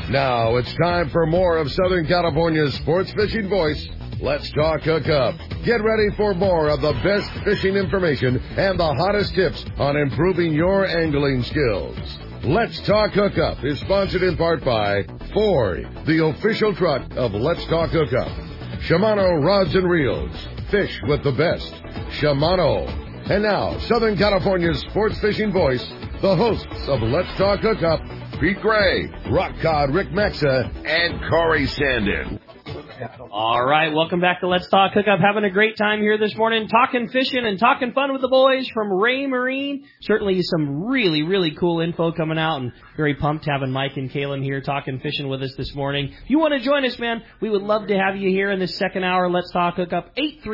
Now it's time for more of Southern California's sports fishing voice. Let's talk hookup. Get ready for more of the best fishing information and the hottest tips on improving your angling skills. Let's Talk Hookup is sponsored in part by Ford, the official truck of Let's Talk Hookup. Shimano Rods and Reels. Fish with the best. Shimano. And now, Southern California's sports fishing voice, the hosts of Let's Talk Hookup, Pete Gray, Rock Cod Rick Mexa, and Corey Sandin. All right, welcome back to Let's Talk Hookup. Having a great time here this morning, talking fishing and talking fun with the boys from Ray Marine. Certainly some really, really cool info coming out, and very pumped having Mike and Kalen here talking fishing with us this morning. If you want to join us, man, we would love to have you here in this second hour. Let's Talk Hookup.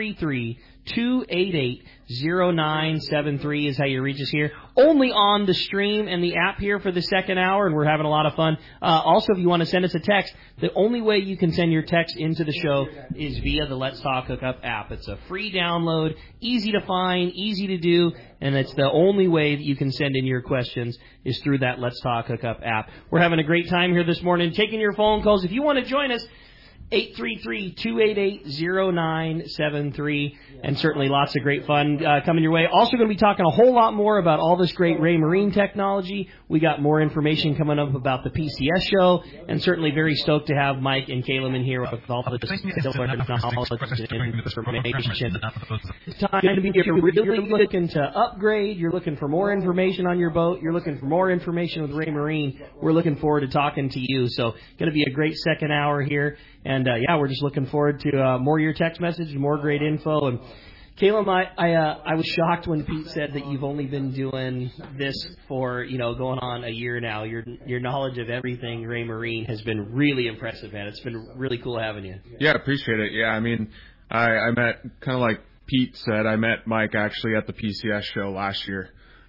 833-288-0973 is how you reach us here. Only on the stream and the app here for the second hour, and we're having a lot of fun. Also, if you want to send us a text, the only way you can send your text into the show is via the Let's Talk Hookup app. It's a free download, easy to find, easy to do, and it's the only way that you can send in your questions is through that Let's Talk Hookup app. We're having a great time here this morning, taking your phone calls. If you want to join us, 833-288-0973, and certainly lots of great fun coming your way. Also going to be talking a whole lot more about all this great Ray Marine technology. We got more information coming up about the PCS show, and certainly very stoked to have Mike and Caleb in here with all the information. It's time to be here. You're really looking to upgrade. You're looking for more information on your boat. You're looking for more information with Ray Marine. We're looking forward to talking to you. So going to be a great second hour here. And, we're just looking forward to more of your text message, more great info. And, Caleb, I was shocked when Pete said that you've only been doing this for, going on a year now. Your knowledge of everything Ray Marine has been really impressive, man. It's been really cool having you. Yeah, appreciate it. Yeah, I mean, I met, kind of like Pete said, I met Mike actually at the PCS show last year.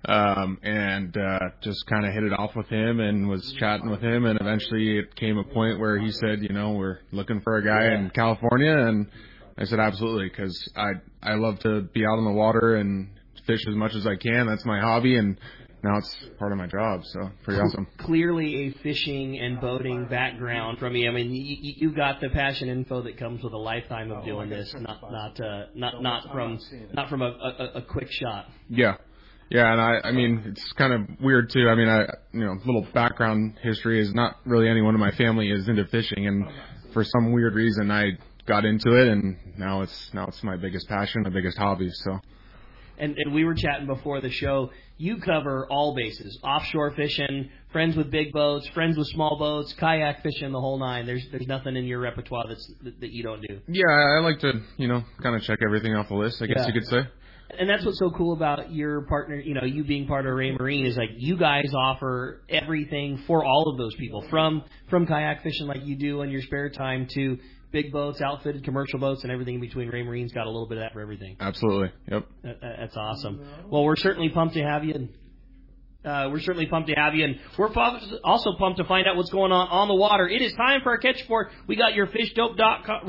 Just kind of hit it off with him and was chatting with him, and eventually it came a point where he said, we're looking for a guy in California, and I said absolutely, because I love to be out on the water and fish as much as I can. That's my hobby, and now it's part of my job, so pretty awesome. Clearly a fishing and boating background from you. I mean, you got the passion info that comes with a lifetime of doing this, not from a quick shot. Yeah. Yeah, and I mean, it's kind of weird too. I mean, little background history is not really anyone in my family is into fishing, and for some weird reason I got into it, and now it's my biggest passion, my biggest hobby. So. And we were chatting before the show. You cover all bases: offshore fishing, friends with big boats, friends with small boats, kayak fishing, the whole nine. There's nothing in your repertoire that you don't do. Yeah, I like to kind of check everything off the list, I guess you could say. And that's what's so cool about your partner, you being part of Ray Marine, is like you guys offer everything for all of those people, from kayak fishing like you do in your spare time to big boats, outfitted commercial boats, and everything in between. Ray Marine's got a little bit of that for everything. Absolutely. Yep. That's awesome. Well, we're certainly pumped to have you. And we're also pumped to find out what's going on the water. It is time for our catch report. We got your FishDope.com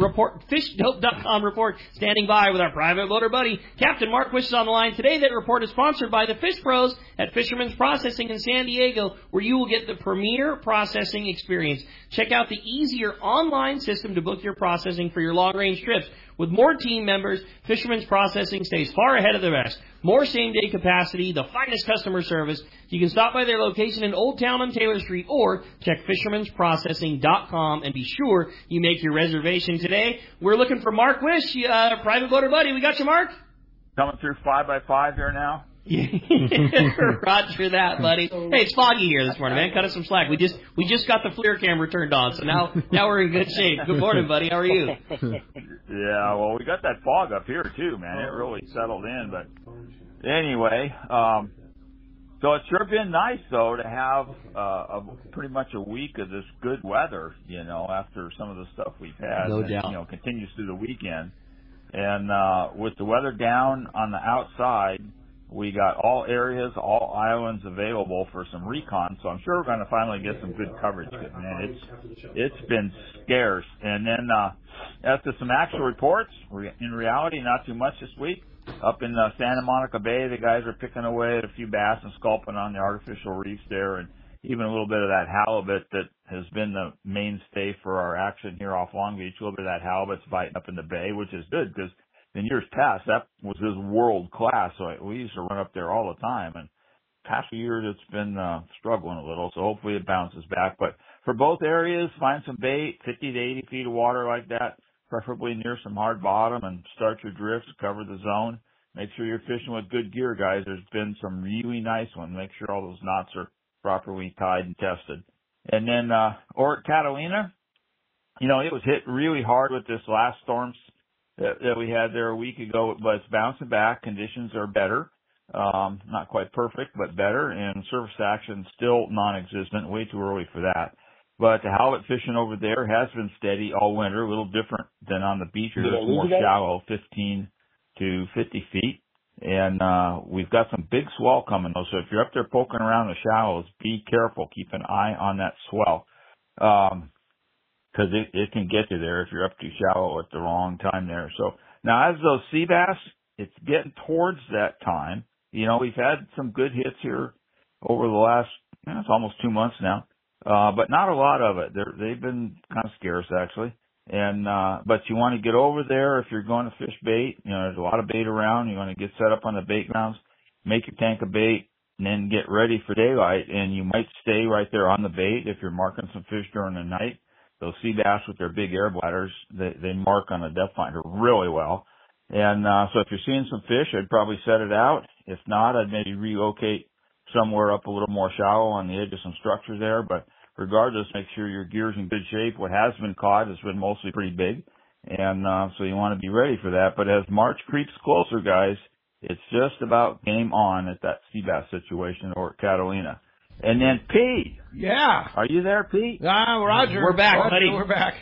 report standing by with our private boater buddy, Captain Mark Wish is on the line. Today, that report is sponsored by the Fish Pros at Fisherman's Processing in San Diego, where you will get the premier processing experience. Check out the easier online system to book your processing for your long-range trips. With more team members, Fisherman's Processing stays far ahead of the rest. More same-day capacity, the finest customer service. You can stop by their location in Old Town on Taylor Street or check fishermansprocessing.com and be sure you make your reservation today. We're looking for Mark Wish, private boater buddy. We got you, Mark? Coming through 5x5 here now. Roger that, buddy. Hey, it's foggy here this morning, man. Cut us some slack. We just got the FLIR camera turned on, so now we're in good shape. Good morning, buddy. How are you? Yeah, well, we got that fog up here too, man. It really settled in, but anyway, so it's sure been nice though to have pretty much a week of this good weather, after some of the stuff we've had. No doubt. Continues through the weekend, and with the weather down on the outside, we got all areas, all islands available for some recon, so I'm sure we're going to finally get some good coverage. Man, it's been scarce. And then as to some actual reports, in reality, not too much this week. Up in Santa Monica Bay, the guys are picking away at a few bass and sculpin on the artificial reefs there, and even a little bit of that halibut that has been the mainstay for our action here off Long Beach. A little bit of that halibut's biting up in the bay, which is good because in years past that was his world class. So we used to run up there all the time, and past few years it's been struggling a little. So hopefully it bounces back. But for both areas, find some bait, 50 to 80 feet of water like that, preferably near some hard bottom, and start your drifts, cover the zone. Make sure you're fishing with good gear, guys. There's been some really nice ones. Make sure all those knots are properly tied and tested. And then, or at Catalina, it was hit really hard with this last storm that we had there a week ago, but it's bouncing back. Conditions are better. Not quite perfect, but better. And surface action still non-existent. Way too early for that. But the halibut fishing over there has been steady all winter, a little different than on the beach. It's more shallow, 15 to 50 feet. And we've got some big swell coming, though. So if you're up there poking around the shallows, be careful. Keep an eye on that swell. Because it can get you there if you're up too shallow at the wrong time there. So now as those sea bass, it's getting towards that time. We've had some good hits here over the last, it's almost 2 months now. But not a lot of it. They've been kind of scarce actually. And, but you want to get over there if you're going to fish bait. There's a lot of bait around. You want to get set up on the bait grounds, make your tank of bait, and then get ready for daylight. And you might stay right there on the bait if you're marking some fish during the night. Those sea bass with their big air bladders, they mark on the depth finder really well. And, so if you're seeing some fish, I'd probably set it out. If not, I'd maybe relocate somewhere up a little more shallow on the edge of some structure there. But regardless, make sure your gear's in good shape. What has been caught has been mostly pretty big. And, so you want to be ready for that. But as March creeps closer, guys, it's just about game on at that sea bass situation or at Catalina. And then Pete. Yeah. Are you there, Pete? Roger. We're back, Roger, buddy. We're back.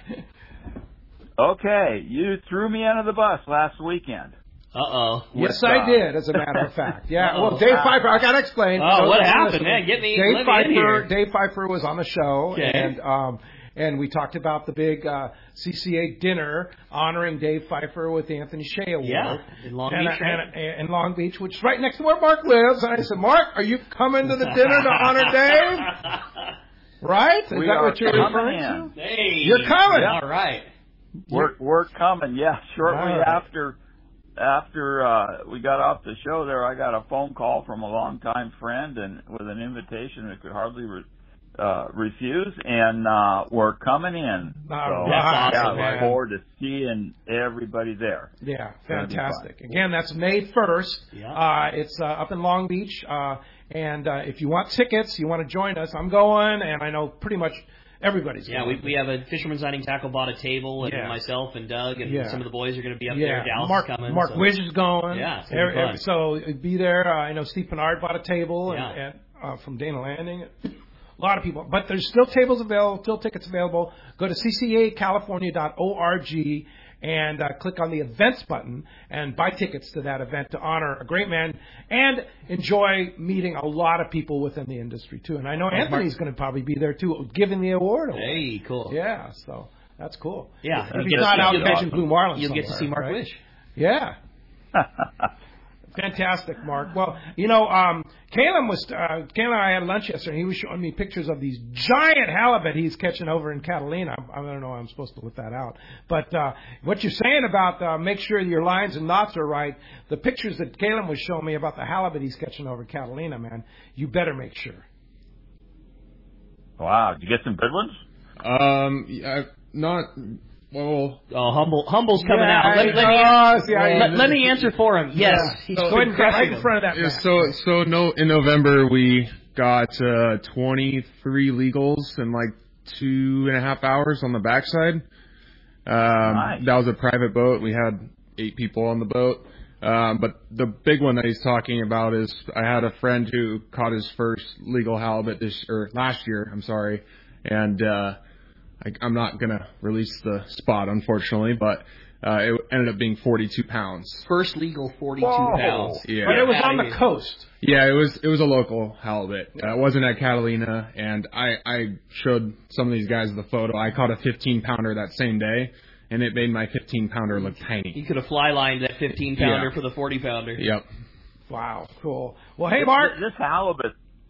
Okay. You threw me under the bus last weekend. Uh-oh. Yes, I did, as a matter of fact. Yeah. Uh-oh. Well, Dave Pfeiffer, I got to explain. Oh, what happened, man? Let me in here. Dave Pfeiffer was on the show, okay. and we talked about the big CCA dinner honoring Dave Pfeiffer with the Anthony Shea Award. Yeah, in Long Beach, right? In Long Beach, which is right next to where Mark lives. And I said, Mark, are you coming to the dinner to honor Dave? Right? Is that what you're referring to? Hey, you're coming. Yeah. All right. We're coming, yeah. Shortly after we got off the show there, I got a phone call from a longtime friend and with an invitation that could hardly refuse, and we're coming in. So, that's awesome, I look forward to seeing everybody there. Yeah, fantastic. Again, that's May 1st. Yeah. It's up in Long Beach, and if you want tickets, you want to join us, I'm going, and I know pretty much everybody's going. Yeah, we have a Fisherman's Hunting Tackle bought a table, and myself and Doug and some of the boys are going to be up there. Dallas is coming. Mark Wish is going. Yeah, so be there. I know Steve Pinard bought a table and from Dana Landing. A lot of people. But there's still tables available, still tickets available. Go to ccacalifornia.org and click on the events button and buy tickets to that event to honor a great man and enjoy meeting a lot of people within the industry, too. And I know Anthony's going to probably be there, too, giving the award away. Hey, cool. Yeah, so that's cool. Yeah. If he's not out catching blue marlins you'll get to see Mark Wish. Yeah. Fantastic, Mark. Well, Caleb and I had lunch yesterday, and he was showing me pictures of these giant halibut he's catching over in Catalina. I don't know how I'm supposed to put that out. But what you're saying about make sure your lines and knots are right, the pictures that Caleb was showing me about the halibut he's catching over in Catalina, man, you better make sure. Wow. Did you get some good ones? Not... Well, Humble's coming out. Let me answer for him. Yes, he's right in front of that. In November we got 23 legals in like 2.5 hours on the backside. Nice. That was a private boat. We had 8 people on the boat. But the big one that he's talking about is I had a friend who caught his first legal halibut last year. I'm sorry, and. I'm not going to release the spot, unfortunately, but it ended up being 42 pounds. First legal 42 pounds. Yeah. But it was on the coast. Yeah, it was a local halibut. It wasn't at Catalina, and I showed some of these guys the photo. I caught a 15-pounder that same day, and it made my 15-pounder look tiny. You could have fly-lined that 15-pounder for the 40-pounder. Yep. Wow, cool. Well, hey, Mark. This halibut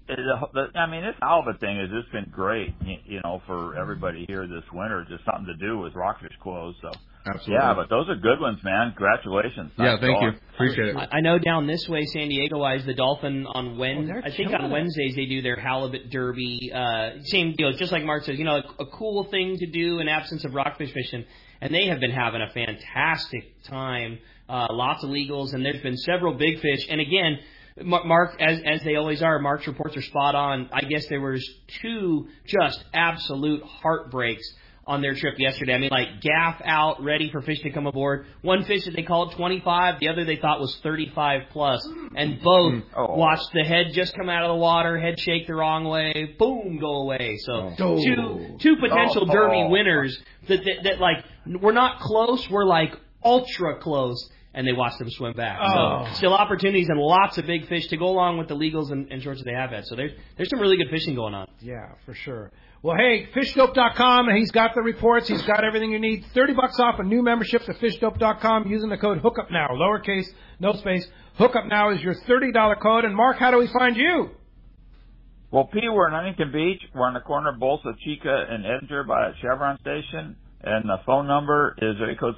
I mean, this halibut thing has just been great, for everybody here this winter. Just something to do with rockfish clothes. So, absolutely. Yeah, but those are good ones, man. Congratulations. Yeah, thank you. Appreciate it. I know down this way, San Diego-wise, the Dolphin on Wednesdays they do their halibut derby. Same deal, just like Mark says, a cool thing to do in absence of rockfish fishing. And they have been having a fantastic time. Lots of legals, and there's been several big fish. And again, Mark, as they always are, Mark's reports are spot on. I guess there was 2 just absolute heartbreaks on their trip yesterday. I mean, like gaff out, ready for fish to come aboard. One fish that they called 25, the other they thought was 35 plus, and both watched the head just come out of the water, head shake the wrong way, boom, go away. So two potential derby winners that like we're not close, we're like ultra close. And they watch them swim back. So still opportunities and lots of big fish to go along with the legals and shorts that they have had. So there's some really good fishing going on. Yeah, for sure. Well, hey, fishdope.com. He's got the reports. He's got everything you need. $30 off a new membership to fishdope.com using the code HOOKUPNOW. Lowercase, no space. HOOKUPNOW is your $30 code. And Mark, how do we find you? Well, P, we're in Huntington Beach. We're on the corner of Bolsa Chica and Edinger by Chevron Station. And the phone number is area code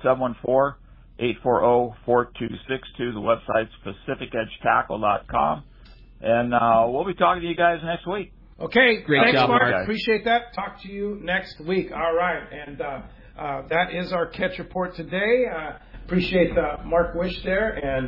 714-840-4262. The website's PacificEdgeTackle.com. And we'll be talking to you guys next week. Okay. Great job, Mark. Mark. Appreciate that. Talk to you next week. All right. And that is our catch report today. Appreciate Mark Wish there. And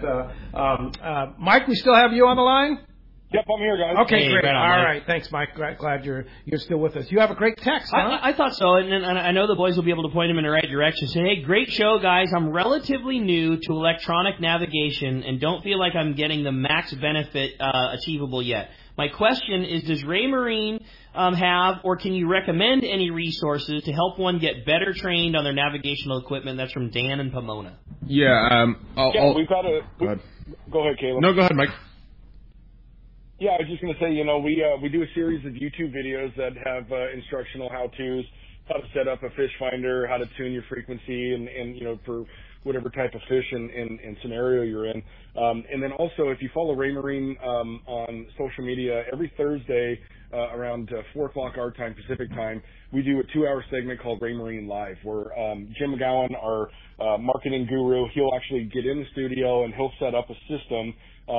Mike, we still have you on the line? Yep, I'm here, guys. Okay, great. Right on, all Mike. right. Thanks, Mike. Glad you're still with us. You have a great text, huh? I thought so, and I know the boys will be able to point him in the right direction. Say, hey, great show, guys. I'm relatively new to electronic navigation and don't feel like I'm getting the max benefit achievable yet. My question is, does Raymarine have, or can you recommend any resources to help one get better trained on their navigational equipment? That's from Dan and Pomona. Yeah, we've got a... Go ahead, Caleb. No, go ahead, Mike. Yeah, I was just going to say, we do a series of YouTube videos that have instructional how-tos, how to set up a fish finder, how to tune your frequency, and for whatever type of fish and scenario you're in. And then also, if you follow Raymarine on social media, every Thursday around 4 o'clock our time, Pacific time, we do a 2-hour segment called Raymarine Live, where Jim McGowan, our marketing guru, he'll actually get in the studio and he'll set up a system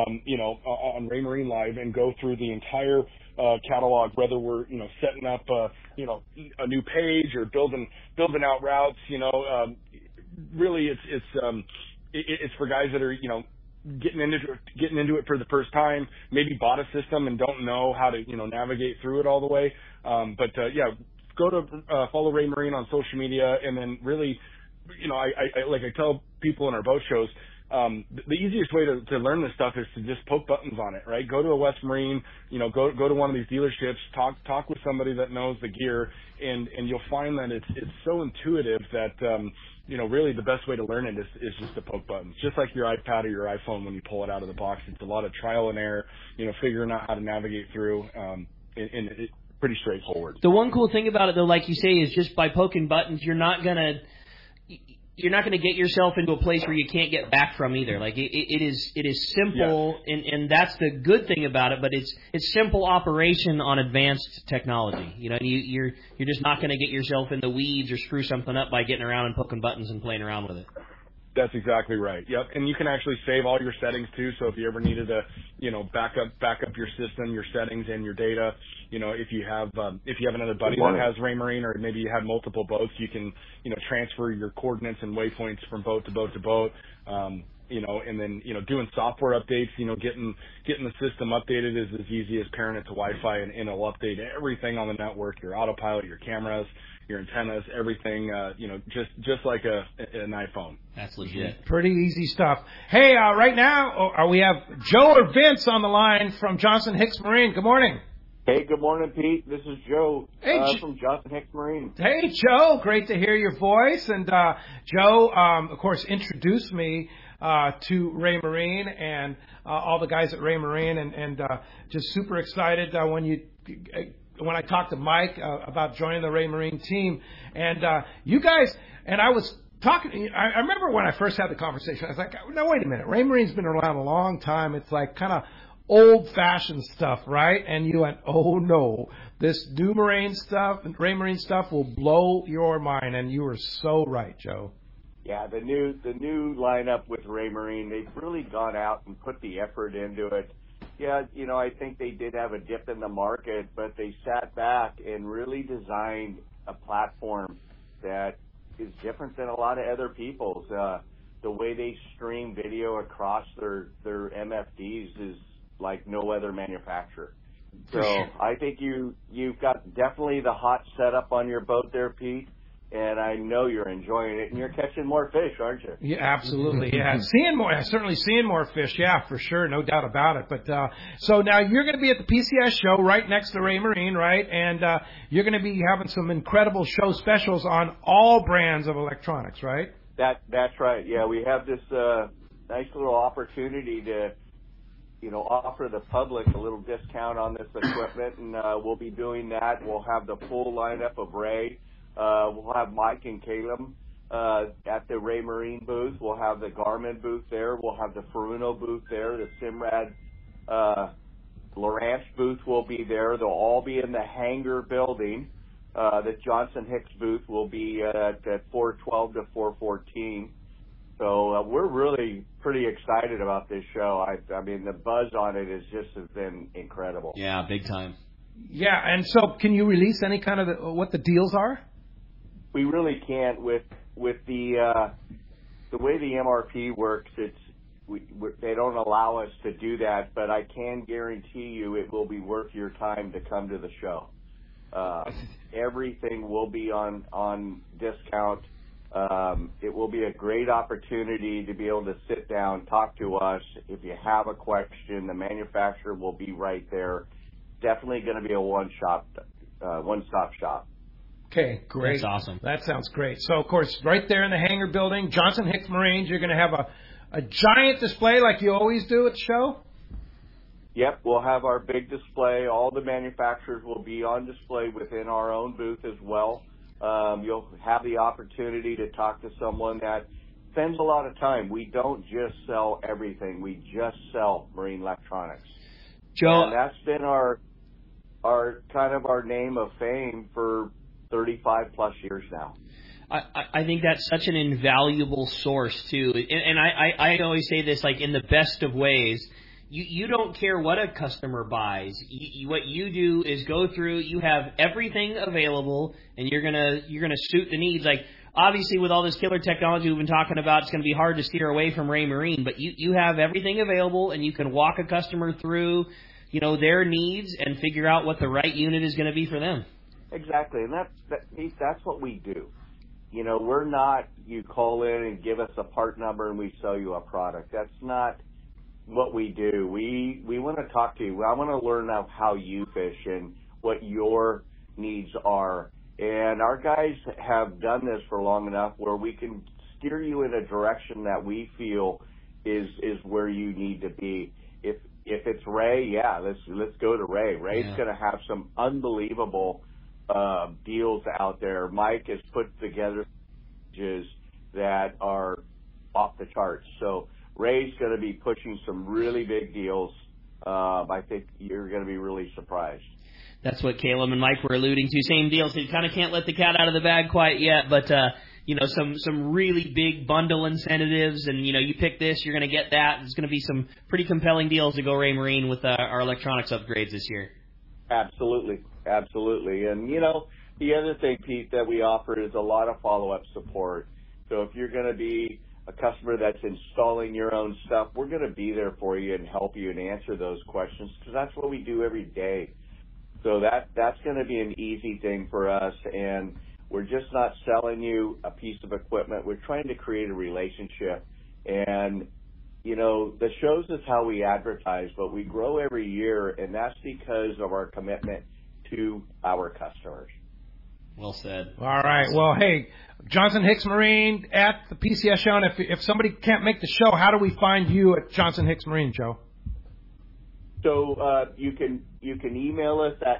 on Raymarine Live and go through the entire catalog, whether we're, setting up, a new page or building out routes, really it's for guys that are, getting into it for the first time, maybe bought a system and don't know how to, navigate through it all the way. Go to, follow Raymarine on social media, and then really, I tell people in our boat shows, the easiest way to learn this stuff is to just poke buttons on it, right? Go to a West Marine, go to one of these dealerships, talk with somebody that knows the gear, and you'll find that it's so intuitive that, really the best way to learn it is just to poke buttons. Just like your iPad or your iPhone when you pull it out of the box. It's a lot of trial and error, figuring out how to navigate through, and it's pretty straightforward. The one cool thing about it, though, like you say, is just by poking buttons, you're not gonna get yourself into a place where you can't get back from either. Like it is simple, yes. and that's the good thing about it. But it's simple operation on advanced technology. You're just not going to get yourself in the weeds or screw something up by getting around and poking buttons and playing around with it. That's exactly right. Yep. And you can actually save all your settings too. So if you ever needed to, back up your system, your settings and your data, if you have another buddy that has Raymarine, or maybe you have multiple boats, you can, transfer your coordinates and waypoints from boat to boat to boat. And then, doing software updates, getting the system updated is as easy as pairing it to Wi-Fi, and it'll update everything on the network, your autopilot, your cameras, your antennas, everything, just like an iPhone. That's legit. Pretty easy stuff. Hey, right now, we have Joe or Vince on the line from Johnson Hicks Marine. Good morning. Hey, good morning, Pete. This is Joe from Johnson Hicks Marine. Hey, Joe. Great to hear your voice. And Joe, of course, introduced me to Raymarine and all the guys at Raymarine, and just super excited when I talked to Mike about joining the Raymarine team. And you guys, and I was talking, I remember when I first had the conversation, I was like, no, wait a minute. Raymarine's been around a long time. It's like kind of old-fashioned stuff, right? And you went, oh no, this new Ray Marine stuff will blow your mind, and you were so right, Joe. Yeah, the new lineup with Ray Marine, they've really gone out and put the effort into it. Yeah, I think they did have a dip in the market, but they sat back and really designed a platform that is different than a lot of other people's. The way they stream video across their MFDs is like no other manufacturer. So I think you've got definitely the hot setup on your boat there, Pete, and I know you're enjoying it, and you're catching more fish, aren't you? Yeah, absolutely. Yeah, certainly seeing more fish. Yeah, for sure, no doubt about it. But so now you're going to be at the PCS show right next to Ray Marine, right? And you're going to be having some incredible show specials on all brands of electronics, right? That's right. Yeah, we have this nice little opportunity to, offer the public a little discount on this equipment, and we'll be doing that. We'll have the full lineup of Ray. We'll have Mike and Caleb at the Ray Marine booth. We'll have the Garmin booth there. We'll have the Furuno booth there. The Simrad Lowrance booth will be there. They'll all be in the hangar building. The Johnson Hicks booth will be at 412 to 414. So we're really pretty excited about this show. I mean, the buzz on it has been incredible. Yeah, big time. Yeah, and so can you release any kind of what the deals are? We really can't with the way the MRP works. They don't allow us to do that, but I can guarantee you it will be worth your time to come to the show. Everything will be on discount. It will be a great opportunity to be able to sit down, talk to us. If you have a question, the manufacturer will be right there. Definitely going to be a one-stop shop. Okay, great. That's awesome. That sounds great. So, of course, right there in the hangar building, Johnson Hicks Marines, you're going to have a giant display like you always do at the show? Yep, we'll have our big display. All the manufacturers will be on display within our own booth as well. You'll have the opportunity to talk to someone that spends a lot of time. We don't just sell everything. We just sell marine electronics. Joe, and that's been our kind of our name of fame for 35 plus years now. I think that's such an invaluable source too, and I always say this, like, in the best of ways. You don't care what a customer buys. What you do is go through. You have everything available, and you're gonna suit the needs. Like, obviously, with all this killer technology we've been talking about, it's going to be hard to steer away from Ray Marine. But you have everything available, and you can walk a customer through, their needs and figure out what the right unit is going to be for them. Exactly, and that's what we do. We're not, you call in and give us a part number and we sell you a product. That's not what we do. We want to talk to you. I want to learn how you fish and what your needs are. And our guys have done this for long enough where we can steer you in a direction that we feel is where you need to be. If it's Ray, yeah, let's go to Ray. Ray's going to have some unbelievable deals out there. Mike has put together packages that are off the charts. So Ray's going to be pushing some really big deals. I think you're going to be really surprised. That's what Caleb and Mike were alluding to. Same deal. So you kind of can't let the cat out of the bag quite yet, but some really big bundle incentives, and you pick this, you're going to get that. There's going to be some pretty compelling deals to go Ray Marine with our electronics upgrades this year. Absolutely. And the other thing, Pete, that we offer is a lot of follow-up support. So if you're going to be a customer that's installing your own stuff, we're going to be there for you and help you and answer those questions, because that's what we do every day. So that's going to be an easy thing for us, and we're just not selling you a piece of equipment. We're trying to create a relationship, and the shows is how we advertise, but we grow every year, and that's because of our commitment to our customers. Well said. All right. Well, hey, Johnson Hicks Marine at the PCS show, and if somebody can't make the show, how do we find you at Johnson Hicks Marine, Joe? So you can email us at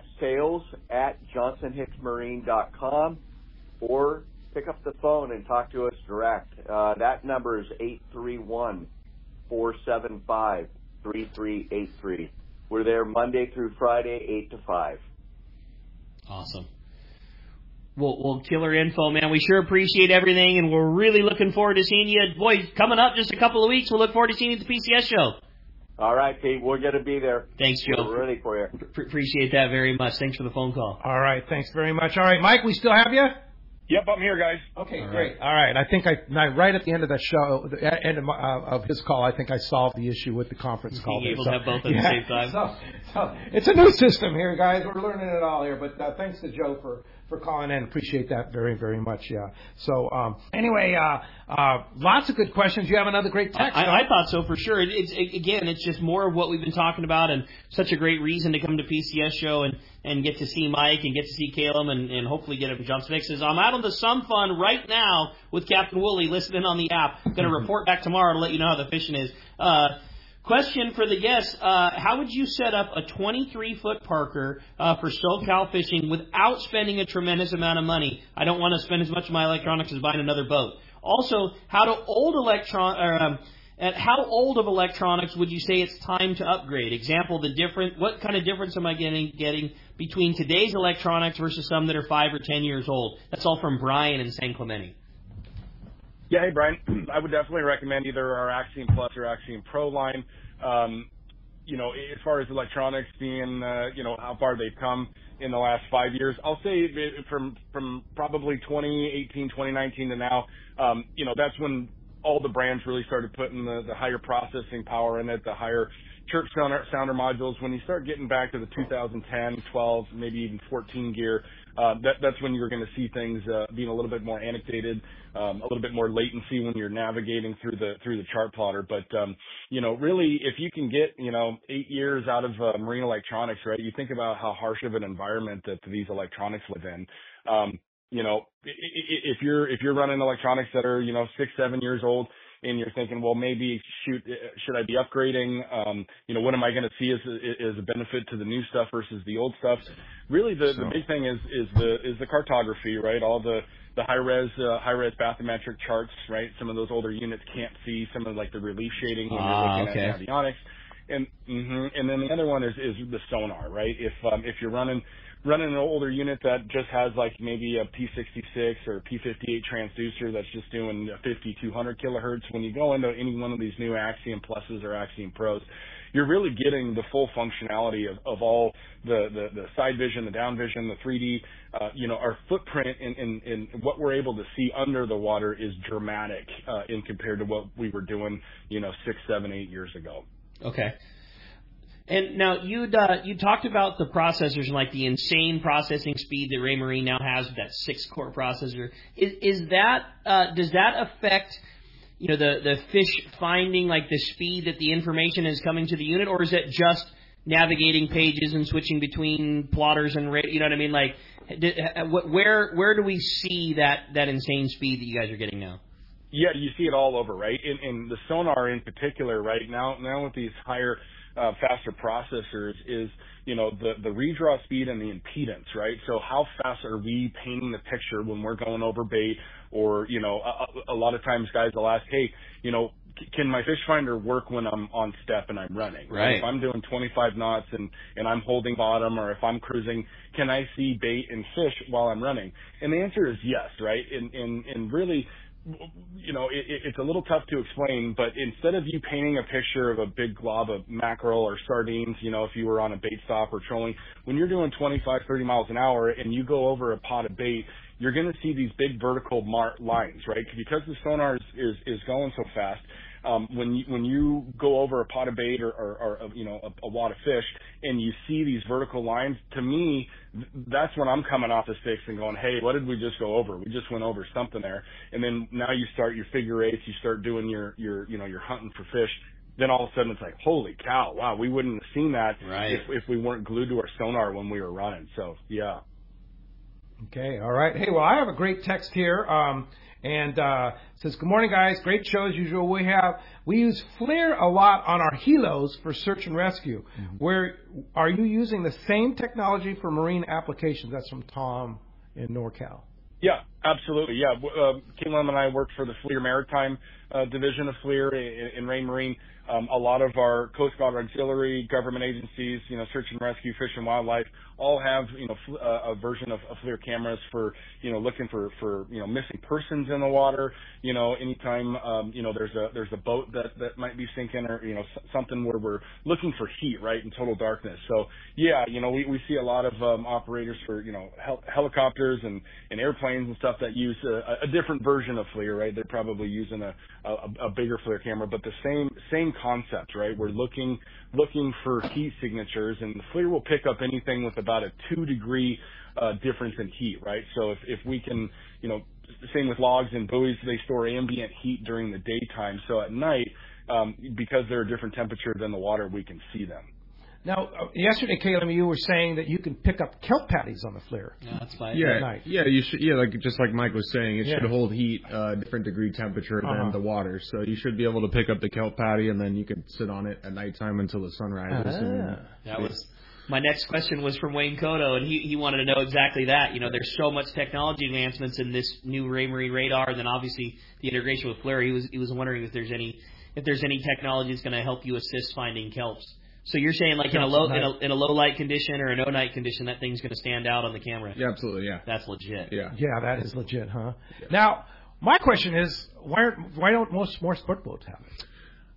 sales@johnsonhicksmarine.com or pick up the phone and talk to us direct. That number is 831-475-5600. 888-836-3383. We're there Monday through Friday, 8 to 5. Awesome. Well, killer info, man. We sure appreciate everything, and we're really looking forward to seeing you. Boy, coming up just a couple of weeks, we'll look forward to seeing you at the PCS show. All right, Pete. We're going to be there. Thanks, Joe. We're ready for you. Appreciate that very much. Thanks for the phone call. All right. Thanks very much. All right, Mike, we still have you? Yep, I'm here, guys. Okay, great. All right. I think right at the end of the show, the end of his call, I think I solved the issue with the conference call. Being able to have both at the same time. So it's a new system here, guys. We're learning it all here. But thanks to Joe for calling in. Appreciate that very, very much. Yeah. So anyway, lots of good questions. You have another great text. I thought so for sure. It's just more of what we've been talking about, and such a great reason to come to PCS show and get to see Mike and get to see Caleb and hopefully get him jumps mixes. I'm out on the Sun Fun right now with Captain Woolley listening on the app. I'm going to report back tomorrow to let you know how the fishing is. Question for the guests, how would you set up a 23-foot Parker for SoCal fishing without spending a tremendous amount of money? I don't want to spend as much of my electronics as buying another boat. Also, at how old of electronics would you say it's time to upgrade? Example, what kind of difference am I getting between today's electronics versus some that are 5 or 10 years old? That's all from Brian in San Clemente. Yeah, hey, Brian. I would definitely recommend either our Axiom Plus or Axiom Pro line. As far as electronics being, how far they've come in the last 5 years, I'll say from probably 2018, 2019 to now, that's when all the brands really started putting the higher processing power in it, the higher chirp sounder modules. When you start getting back to the 2010, 12, maybe even 14 gear, that's when you're going to see things being a little bit more annotated, a little bit more latency when you're navigating through the chart plotter. But really, if you can get 8 years out of marine electronics, right? You think about how harsh of an environment that these electronics live in. If you're running electronics that are 6, 7 years old, and you're thinking, well, maybe should I be upgrading? What am I going to see as a benefit to the new stuff versus the old stuff? Really, the big thing is the cartography, right? All the high res bathymetric charts, right? Some of those older units can't see some of the relief shading when you're looking at avionics. And then the other one is the sonar, right? If you're running an older unit that just has maybe a P66 or P58 transducer that's just doing 50, 200 kilohertz, when you go into any one of these new Axiom Pluses or Axiom Pros, you're really getting the full functionality of all the side vision, the down vision, the 3D. Our footprint in what we're able to see under the water is dramatic in compared to what we were doing, 6, 7, 8 years ago. Okay. And now you talked about the processors and the insane processing speed that Raymarine now has with that 6-core processor. Is that does that affect the fish finding the speed that the information is coming to the unit, or is it just navigating pages and switching between plotters and you know what I mean? Where do we see that insane speed that you guys are getting now? Yeah, you see it all over, right? In the sonar in particular, right now with these higher faster processors is, the redraw speed and the impedance, right? So how fast are we painting the picture when we're going over bait, or, a lot of times guys will ask, hey, can my fish finder work when I'm on step and I'm running? Right. If I'm doing 25 knots and I'm holding bottom, or if I'm cruising, can I see bait and fish while I'm running? And the answer is yes, right? And really, it's a little tough to explain, but instead of you painting a picture of a big glob of mackerel or sardines, if you were on a bait stop or trolling, when you're doing 25, 30 miles an hour and you go over a pot of bait, you're going to see these big vertical lines, right? Because the sonar is going so fast. When you go over a pot of bait or a wad of fish and you see these vertical lines, to me, that's when I'm coming off the sticks and going, hey, what did we just go over? We just went over something there. And then now you start your figure eights, you start doing your hunting for fish. Then all of a sudden it's like, holy cow, wow, we wouldn't have seen that if we weren't glued to our sonar when we were running. So, yeah. Okay, all right. Hey, well, I have a great text here. And says, good morning, guys. Great show as usual. We use FLIR a lot on our helos for search and rescue. Mm-hmm. Where are you using the same technology for marine applications? That's from Tom in NorCal. Yeah, Absolutely, yeah. Caleb and I worked for the FLIR Maritime division of FLIR in Raymarine. A lot of our Coast Guard auxiliary government agencies, search and rescue, fish and wildlife, all have, a version of FLIR cameras for, looking for, missing persons in the water. Anytime, there's a boat that might be sinking or, something where we're looking for heat, right, in total darkness. So, yeah, we see a lot of operators for, helicopters and airplanes and stuff that use a different version of FLIR, right? They're probably using a bigger FLIR camera, but the same concept, right? We're looking for heat signatures, and the FLIR will pick up anything with about a 2-degree difference in heat, right? So if we can, same with logs and buoys, they store ambient heat during the daytime. So at night, because they're a different temperature than the water, we can see them. Now, yesterday, Caleb, you were saying that you can pick up kelp patties on the FLIR. Yeah, that's fine. Yeah, at night. yeah, you should. Yeah, just like Mike was saying, it should hold heat, different degree temperature than the water. So you should be able to pick up the kelp patty, and then you can sit on it at nighttime until the sun rises. That was my next question was from Wayne Cotto, and he wanted to know exactly that. There's so much technology advancements in this new Raymarine radar, and then obviously the integration with FLIR. He was wondering if there's any technology that's going to help you assist finding kelps. So you're saying like in a low light condition or a no night condition, that thing's going to stand out on the camera? Yeah, absolutely. Yeah, that's legit. Yeah, that is legit, huh? Yeah. Now, my question is, why don't most more sport boats have it?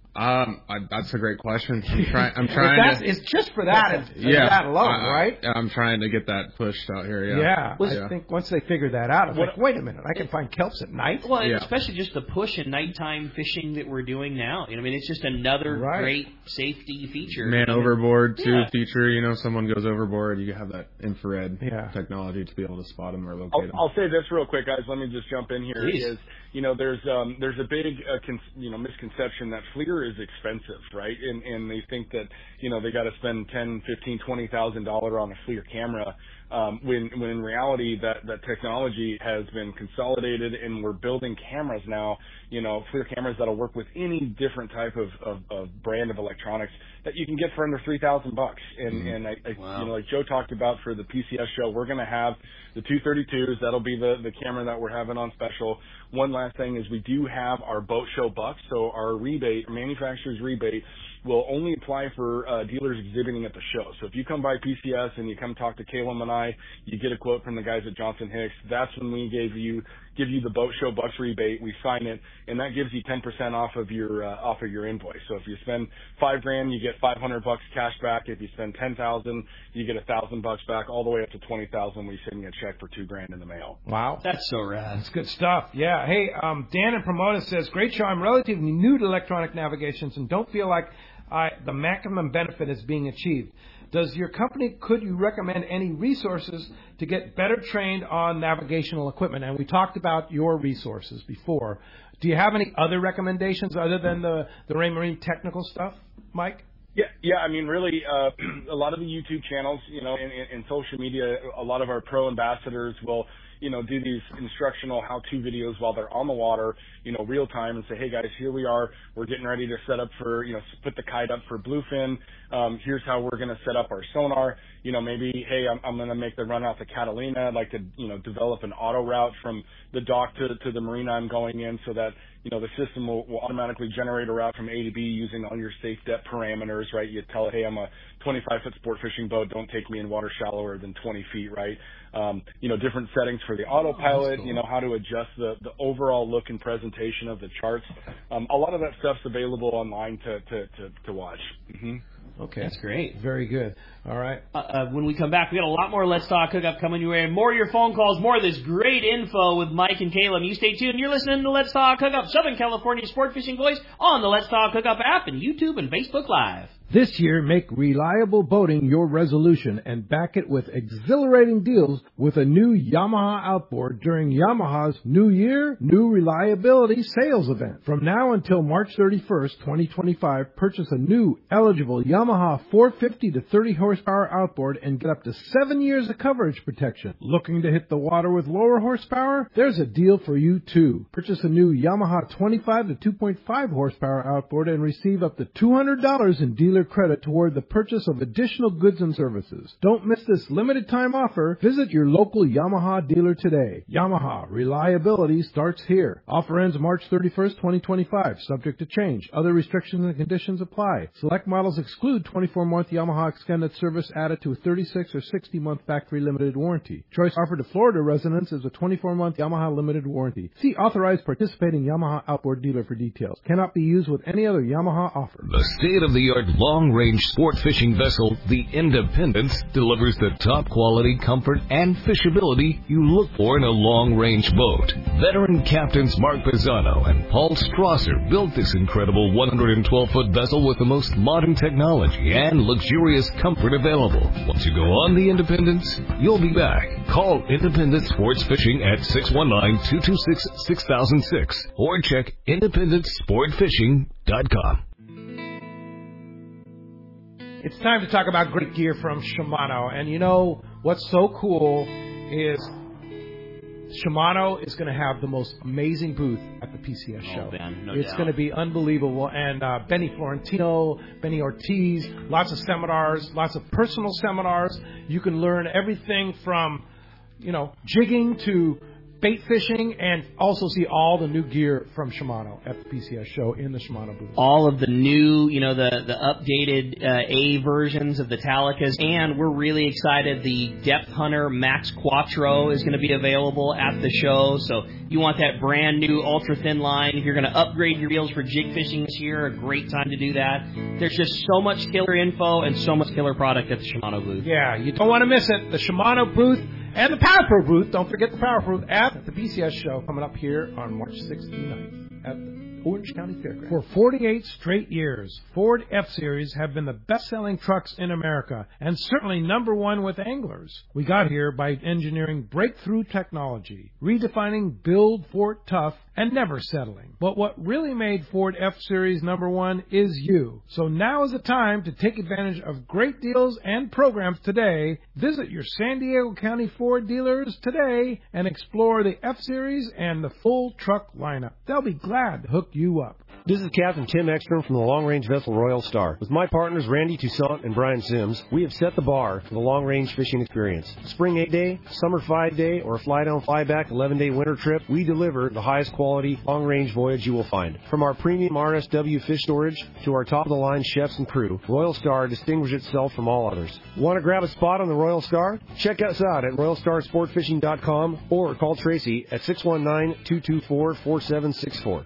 That's a great question. I'm trying to. It's just for that. That alone, right? I'm trying to get that pushed out here. Yeah. I think once they figure that out, it's like, wait a minute, I can find kelps at night. Well, especially just the push and nighttime fishing that we're doing now. It's just another great safety feature. Man overboard too feature. Someone goes overboard, you have that infrared technology to be able to spot them or locate them. I'll say this real quick, guys. Let me just jump in here. Please. There's a big misconception that FLIR is expensive, right? And they think that they got to spend $10,000, $15,000, $20,000 on a FLIR camera, when in reality that technology has been consolidated, and we're building cameras now, FLIR cameras that'll work with any different type of brand of electronics that you can get for under $3,000. And like Joe talked about for the PCS show, we're going to have the 232s. That'll be the camera that we're having on special. One last thing is we do have our boat show bucks. So our manufacturer's rebate will only apply for dealers exhibiting at the show. So if you come by PCS and you come talk to Caleb and I, you get a quote from the guys at Johnson Hicks. That's when we give you the boat show bucks rebate. We sign it, and that gives you 10% off of your invoice. So if you spend $5,000, you get $500 cash back. If you spend $10,000, you get $1,000 back. All the way up to $20,000, we send you a check for $2,000 in the mail. Wow, that's so rad. That's good stuff. Yeah. Hey, Dan in Pomona says, great show. I'm relatively new to electronic navigations and don't feel like the maximum benefit is being achieved. Could you recommend any resources to get better trained on navigational equipment? And we talked about your resources before. Do you have any other recommendations other than the Raymarine technical stuff, Mike? Yeah. I mean, really, a lot of the YouTube channels, and social media, a lot of our pro ambassadors will, do these instructional how-to videos while they're on the water, real time, and say, hey guys, here we are. We're getting ready to set up for, put the kite up for bluefin. Here's how we're going to set up our sonar. Maybe, hey, I'm going to make the run out to Catalina. I'd like to, develop an auto route from the dock to the marina I'm going in, so that, the system will automatically generate a route from A to B using all your safe depth parameters, right? You tell it, hey, I'm a 25-foot sport fishing boat. Don't take me in water shallower than 20 feet, right? Different settings for the autopilot, cool. How to adjust the overall look and presentation of the charts. A lot of that stuff's available online to watch. Mm-hmm. Okay. That's great. Very good. All right. When we come back, we got a lot more Let's Talk Hookup coming your way. More of your phone calls, more of this great info with Mike and Caleb. You stay tuned. You're listening to Let's Talk Hookup, Southern California sport fishing voice on the Let's Talk Hookup app and YouTube and Facebook Live. This year, make reliable boating your resolution and back it with exhilarating deals with a new Yamaha outboard during Yamaha's New Year, New Reliability sales event. From now until March 31st, 2025, purchase a new eligible Yamaha 450 to 30 horsepower outboard and get up to 7 years of coverage protection. Looking to hit the water with lower horsepower? There's a deal for you too. Purchase a new Yamaha 25 to 2.5 horsepower outboard and receive up to $200 in dealer dealer credit toward the purchase of additional goods and services. Don't miss this limited time offer. Visit your local Yamaha dealer today. Yamaha, reliability starts here. Offer ends March 31st, 2025, subject to change. Other restrictions and conditions apply. Select models exclude 24-month Yamaha extended service added to a 36 or 60-month factory limited warranty. Choice offered to Florida residents is a 24-month Yamaha limited warranty. See authorized participating Yamaha outboard dealer for details. Cannot be used with any other Yamaha offer. The state-of-the-art long-range sport fishing vessel, the Independence, delivers the top quality, comfort, and fishability you look for in a long-range boat. Veteran captains Mark Pisano and Paul Strasser built this incredible 112-foot vessel with the most modern technology and luxurious comfort available. Once you go on the Independence, you'll be back. Call Independence Sports Fishing at 619-226-6006 or check IndependenceSportFishing.com. It's time to talk about great gear from Shimano. And you know what's so cool is Shimano is going to have the most amazing booth at the PCS show. Man, it's going to be unbelievable. And Benny Florentino, Benny Ortiz, lots of seminars, lots of personal seminars. You can learn everything from, jigging to bait fishing, and also see all the new gear from Shimano at the PCS show in the Shimano booth. All of the new, the updated A versions of the Talicas, and we're really excited. The Depth Hunter Max Quattro is going to be available at the show, so you want that brand new ultra thin line. If you're going to upgrade your reels for jig fishing this year, a great time to do that. There's just so much killer info and so much killer product at the Shimano booth. Yeah, you don't want to miss it. The Shimano booth and the Power Pro booth. Don't forget the Power Pro at the PCS show coming up here on March 6th through 9th at the Orange County Fairgrounds. For 48 straight years, Ford F-Series have been the best-selling trucks in America and certainly number one with anglers. We got here by engineering breakthrough technology, redefining build Fort tough, and never settling. But what really made Ford F-Series number one is you. So now is the time to take advantage of great deals and programs today. Visit your San Diego County Ford dealers today and explore the F-Series and the full truck lineup. They'll be glad to hook you up. This is Captain Tim Ekstrom from the long-range vessel Royal Star. With my partners Randy Toussaint and Brian Sims, we have set the bar for the long-range fishing experience. Spring 8-day, summer 5-day, or a fly-down, fly-back 11-day winter trip, we deliver the highest quality long-range voyage you will find. From our premium RSW fish storage to our top-of-the-line chefs and crew, Royal Star distinguishes itself from all others. Want to grab a spot on the Royal Star? Check us out at RoyalStarSportFishing.com or call Tracy at 619-224-4764.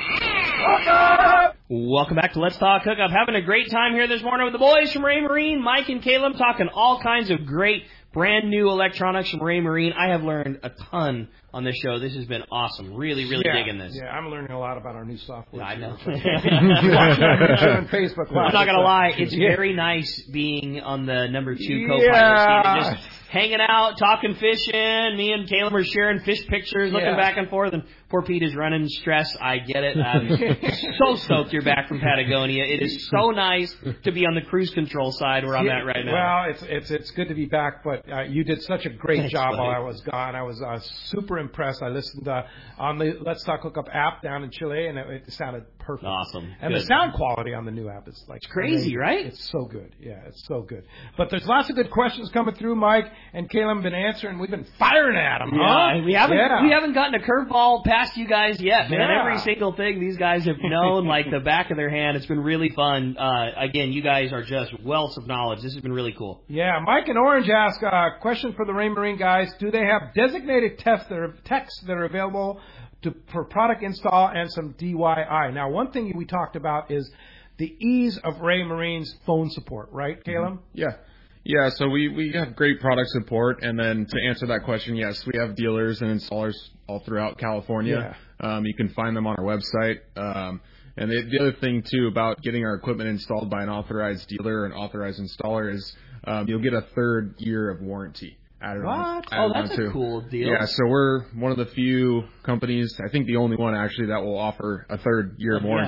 Welcome back to Let's Talk Hookup. Having a great time here this morning with the boys from Ray Marine, Mike and Caleb, talking all kinds of great brand new electronics from Ray Marine. I have learned a ton on this show. This has been awesome. Really digging this. Yeah, I'm learning a lot about our new software. I know. On Facebook. I'm not going to lie. It's very nice being on the number 2 co-pilot seat and just hanging out, talking fishing. Me and Caleb are sharing fish pictures, looking back and forth, and poor Pete is running stress. I get it. I'm so stoked you're back from Patagonia. It is so nice to be on the cruise control side where I'm at right now. Well, it's good to be back, but you did such a great job while I was gone. I was super impressed. I listened on the Let's Talk Hookup app down in Chile, and it sounded perfect. Awesome. And the sound quality on the new app is like crazy, right? It's so good. Yeah, it's so good. But there's lots of good questions coming through. Mike and Caleb have been answering. We've been firing at them. Yeah, we haven't gotten a curveball past you guys yet, man. Yeah. Every single thing these guys have known like the back of their hand. It's been really fun. Again, you guys are just wealths of knowledge. This has been really cool. Yeah, Mike and Orange ask a question for the Ray Marine guys. Do they have designated techs that are available for product install and some DIY? Now, one thing we talked about is the ease of Ray Marine's phone support, right, Caleb? Yeah. Yeah, so we have great product support, and then to answer that question, yes, we have dealers and installers all throughout California. Yeah. You can find them on our website. And the other thing, too, about getting our equipment installed by an authorized dealer or an authorized installer is you'll get a 3rd year of warranty. What? That's a cool deal. Yeah, so we're one of the few companies, I think the only one actually, that will offer a 3rd year of warranty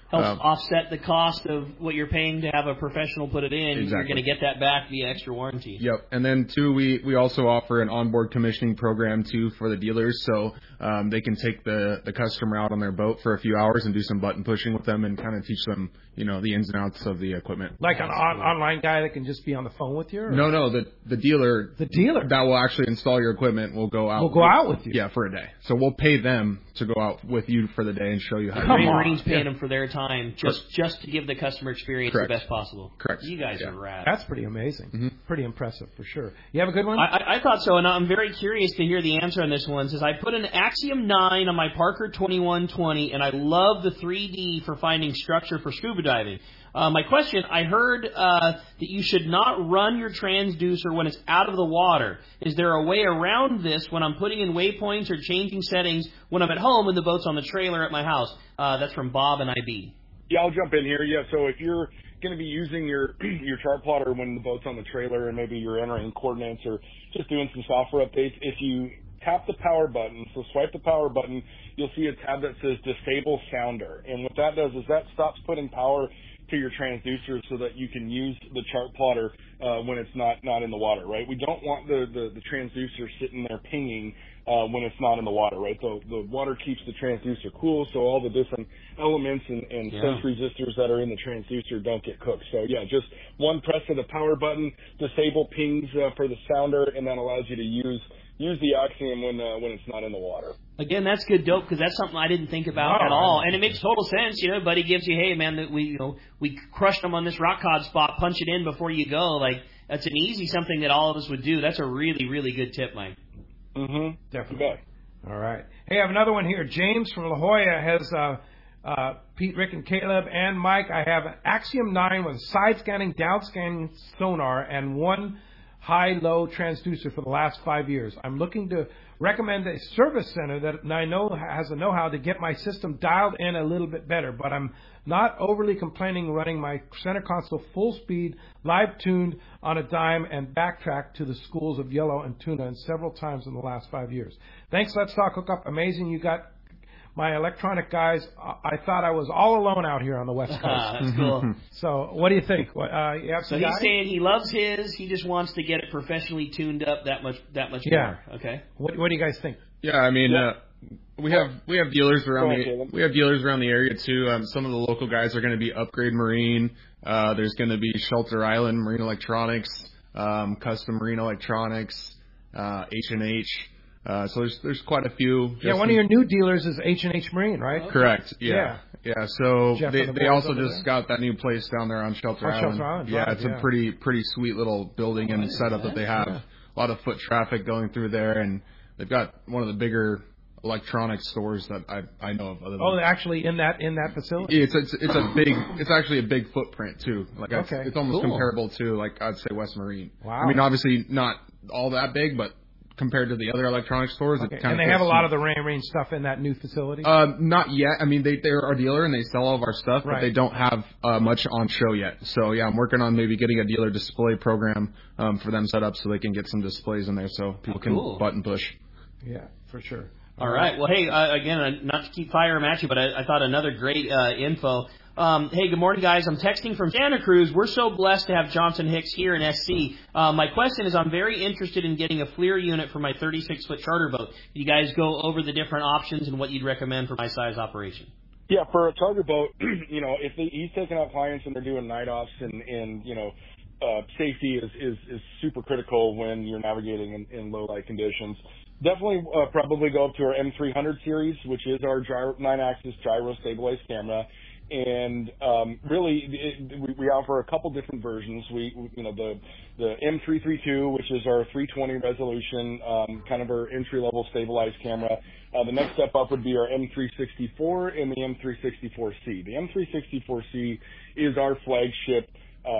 helps offset the cost of what you're paying to have a professional put it in. Exactly. You're going to get that back via extra warranty. Yep. And then, too, we also offer an onboard commissioning program, too, for the dealers. So they can take the customer out on their boat for a few hours and do some button pushing with them and kind of teach them, the ins and outs of the equipment. Like an online guy that can just be on the phone with you? Or? No, the dealer. The dealer that will actually install your equipment will go out. Will go out with you. Yeah, for a day. So we'll pay them to go out with you for the day and show you how. Marine's paying them for their time just to give the customer experience the best possible. Correct. You guys are rad. That's pretty amazing. Mm-hmm. Pretty impressive for sure. You have a good one? I thought so, and I'm very curious to hear the answer on this one. It says, I put an Axiom 9 on my Parker 2120, and I love the 3D for finding structure for scuba diving. My question, I heard that you should not run your transducer when it's out of the water. Is there a way around this when I'm putting in waypoints or changing settings when I'm at home and the boat's on the trailer at my house? That's from Bob and IB. Yeah, I'll jump in here. Yeah, so if you're going to be using your chart plotter when the boat's on the trailer and maybe you're entering coordinates or just doing some software updates, if you tap the power button, so swipe the power button, you'll see a tab that says Disable Sounder. And what that does is that stops putting power to your transducer so that you can use the chart plotter when it's not in the water, right? We don't want the transducer sitting there pinging when it's not in the water, right? The water keeps the transducer cool, so all the different elements and sense resistors that are in the transducer don't get cooked. So yeah, just one press of the power button, disable pings for the sounder, and that allows you to use the Axiom when it's not in the water. Again, that's good dope because that's something I didn't think about at all, and it makes total sense. Buddy gives you, hey man, that we crushed them on this rock cod spot. Punch it in before you go. Like that's an easy something that all of us would do. That's a really really good tip, Mike. Mm-hmm. Definitely. All right. Hey, I have another one here. James from La Jolla has Pete, Rick, and Caleb, and Mike. I have an Axiom 9 with side scanning, down scanning sonar, and one high-low transducer for the last 5 years. I'm looking to recommend a service center that I know has the know-how to get my system dialed in a little bit better, but I'm not overly complaining running my center console full speed, live tuned on a dime, and backtrack to the schools of yellow and tuna and several times in the last 5 years. Thanks, Let's Talk Hookup. Amazing you got my electronic guys. I thought I was all alone out here on the West Coast. That's cool. So what do you think? You have so he's saying he loves his. He just wants to get it professionally tuned up that much more. Okay. What do you guys think? Yeah, I mean, we have dealers around the area too. Some of the local guys are going to be Upgrade Marine. There's going to be Shelter Island Marine Electronics, Custom Marine Electronics, H&H. So there's quite a few. Yeah, one of your new dealers is H&H Marine, right? Correct. Yeah. So Jeff they also just got that new place down there on Shelter Island. Shelter Island. Yeah, it's a pretty sweet little building and setup that they have. Yeah. A lot of foot traffic going through there, and they've got one of the bigger electronics stores that I know of. Other than actually in that facility. It's actually a big footprint too. Like it's almost comparable to like I'd say West Marine. Wow. I mean, obviously not all that big, but compared to the other electronics stores. Okay. And they have a lot of the range stuff in that new facility? Not yet. I mean, they're our dealer and they sell all of our stuff, but they don't have much on show yet. So, yeah, I'm working on maybe getting a dealer display program for them set up so they can get some displays in there so people can button push. Yeah, for sure. All right. Well, hey, again, not to keep firing at you, but I thought another great info. Hey, good morning, guys. I'm texting from Santa Cruz. We're so blessed to have Johnson Hicks here in SC. My question is I'm very interested in getting a FLIR unit for my 36-foot charter boat. You guys go over the different options and what you'd recommend for my size operation. Yeah, for a charter boat, if he's taking out clients and they're doing night ops and safety is super critical when you're navigating in low light conditions. Definitely probably go up to our M300 series, which is our 9-axis gyro stabilized camera. And we offer a couple different versions. The M332, which is our 320 resolution, kind of our entry-level stabilized camera. The next step up would be our M364 and the M364C. The M364C is our flagship,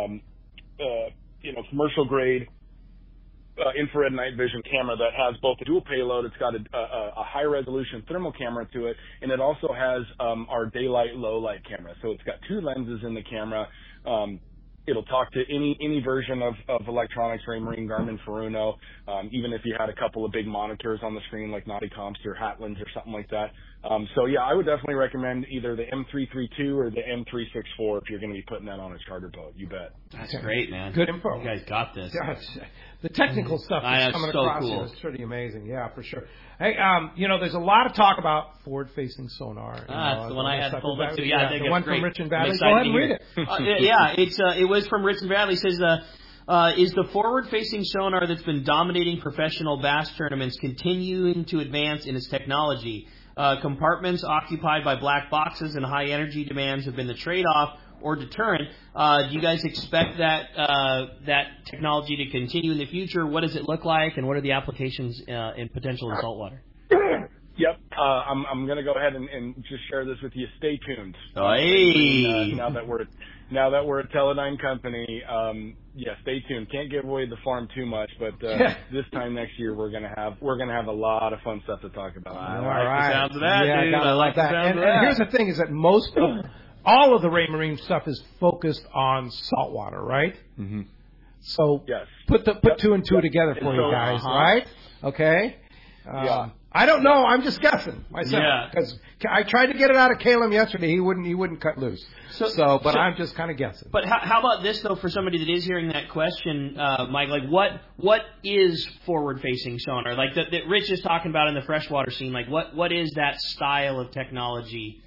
commercial grade infrared night vision camera that has both a dual payload. It's got a high resolution thermal camera to it, and it also has our daylight low light camera. So it's got two lenses in the camera. It'll talk to any version of electronics, Raymarine, Garmin, Furuno, even if you had a couple of big monitors on the screen like Naughty Comps or Hatlands or something like that. So yeah, I would definitely recommend either the M332 or the M364 if you're going to be putting that on a charter boat. You bet. That's great, man. Good info. You guys got this. Gosh, the technical stuff that's coming so across cool. here is pretty amazing. Yeah, for sure. Hey, there's a lot of talk about forward-facing sonar. That's the one I had pulled up to. Yeah, I think the one great. from Rich and Bradley. Go ahead and read it. It was from Rich and Bradley. It says, is the forward-facing sonar that's been dominating professional bass tournaments continuing to advance in its technology? Compartments occupied by black boxes and high energy demands have been the trade-off or deterrent. Do you guys expect that technology to continue in the future? What does it look like, and what are the applications in potential in saltwater? Yep. I'm going to go ahead and just share this with you. Stay tuned. Hey. Now that we're a Teledyne company, stay tuned. Can't give away the farm too much, but this time next year we're gonna have a lot of fun stuff to talk about. I like the sounds of that, dude. I like that. And here's the thing: is that all of the Raymarine stuff is focused on saltwater, right? Mm-hmm. So put two and two together for you guys, right? Okay. I don't know. I'm just guessing myself because I tried to get it out of Caleb yesterday. He wouldn't cut loose. But I'm just kind of guessing. But how about this though? For somebody that is hearing that question, Mike, like what is forward-facing sonar? Like that Rich is talking about in the freshwater scene. Like what is that style of technology?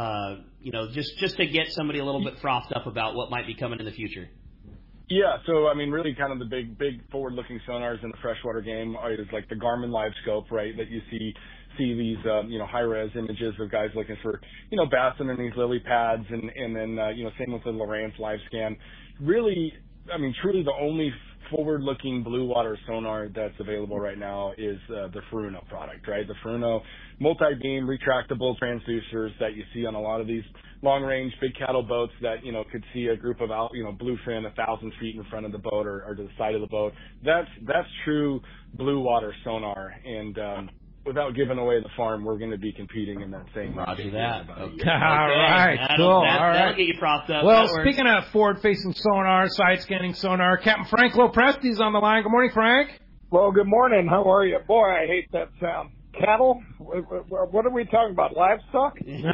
Just to get somebody a little bit frothed up about what might be coming in the future. Yeah, so I mean, really, kind of the big forward-looking sonars in the freshwater game is like the Garmin Live Scope, right? That you see these high-res images of guys looking for bass underneath lily pads, and then same with the Lowrance Live Scan. Really, I mean, truly, the only forward-looking blue water sonar that's available right now is the Furuno product, right? The Furuno multi-beam retractable transducers that you see on a lot of these long-range big cattle boats that could see a group of bluefin 1,000 feet in front of the boat or to the side of the boat. That's true blue water sonar, and without giving away the farm, we're going to be competing in that same. Roger that. Okay. All right, cool. That'll get you propped up. Well, speaking of forward-facing sonar, side-scanning sonar, Captain Frank Lopresti's on the line. Good morning, Frank. Well, good morning. How are you? Boy, I hate that sound. Cattle? What are we talking about? Livestock?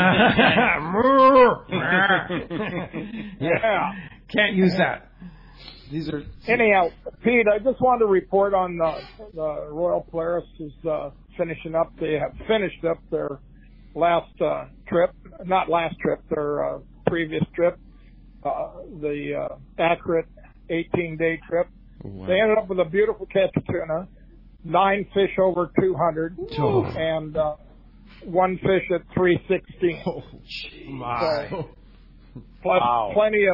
Yeah. Can't use that. Anyhow, Pete, I just wanted to report on the Royal Polaris is finishing up. They have finished up their last trip, not last trip, their previous trip, the Accurate 18-day trip. Wow. They ended up with a beautiful catch of tuna, 9 fish over 200, and 1 fish at 316. Oh, my. So, plus plenty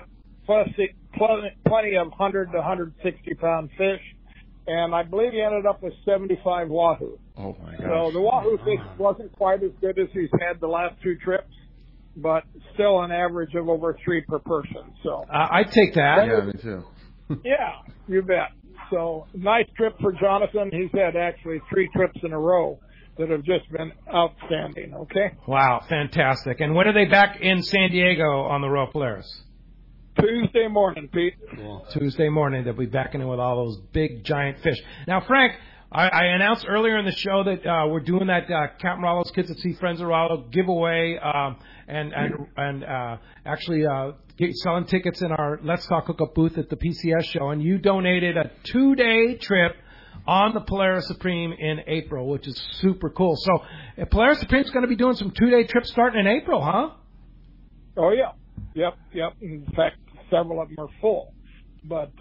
of 100 to 160 pound fish, and I believe he ended up with 75 wahoo. Oh my gosh. So the wahoo fish wasn't quite as good as he's had the last 2 trips, but still an average of over 3 per person. So I'd take that. Yeah, me too. Yeah, you bet. So nice trip for Jonathan. He's had actually 3 trips in a row that have just been outstanding. Okay. Wow, fantastic. And when are they back in San Diego on the Royal Polaris? Tuesday morning, Pete. Cool. Tuesday morning, they'll be backing in with all those big, giant fish. Now, Frank, I announced earlier in the show that we're doing that Captain Rollo's Kids at Sea Friends of Rollo giveaway, and actually selling tickets in our Let's Talk Hookup booth at the PCS show. And you donated a 2-day trip on the Polaris Supreme in April, which is super cool. So Polaris Supreme's going to be doing some 2-day trips starting in April, huh? Oh, yeah. Yep. In fact, several of them are full. But,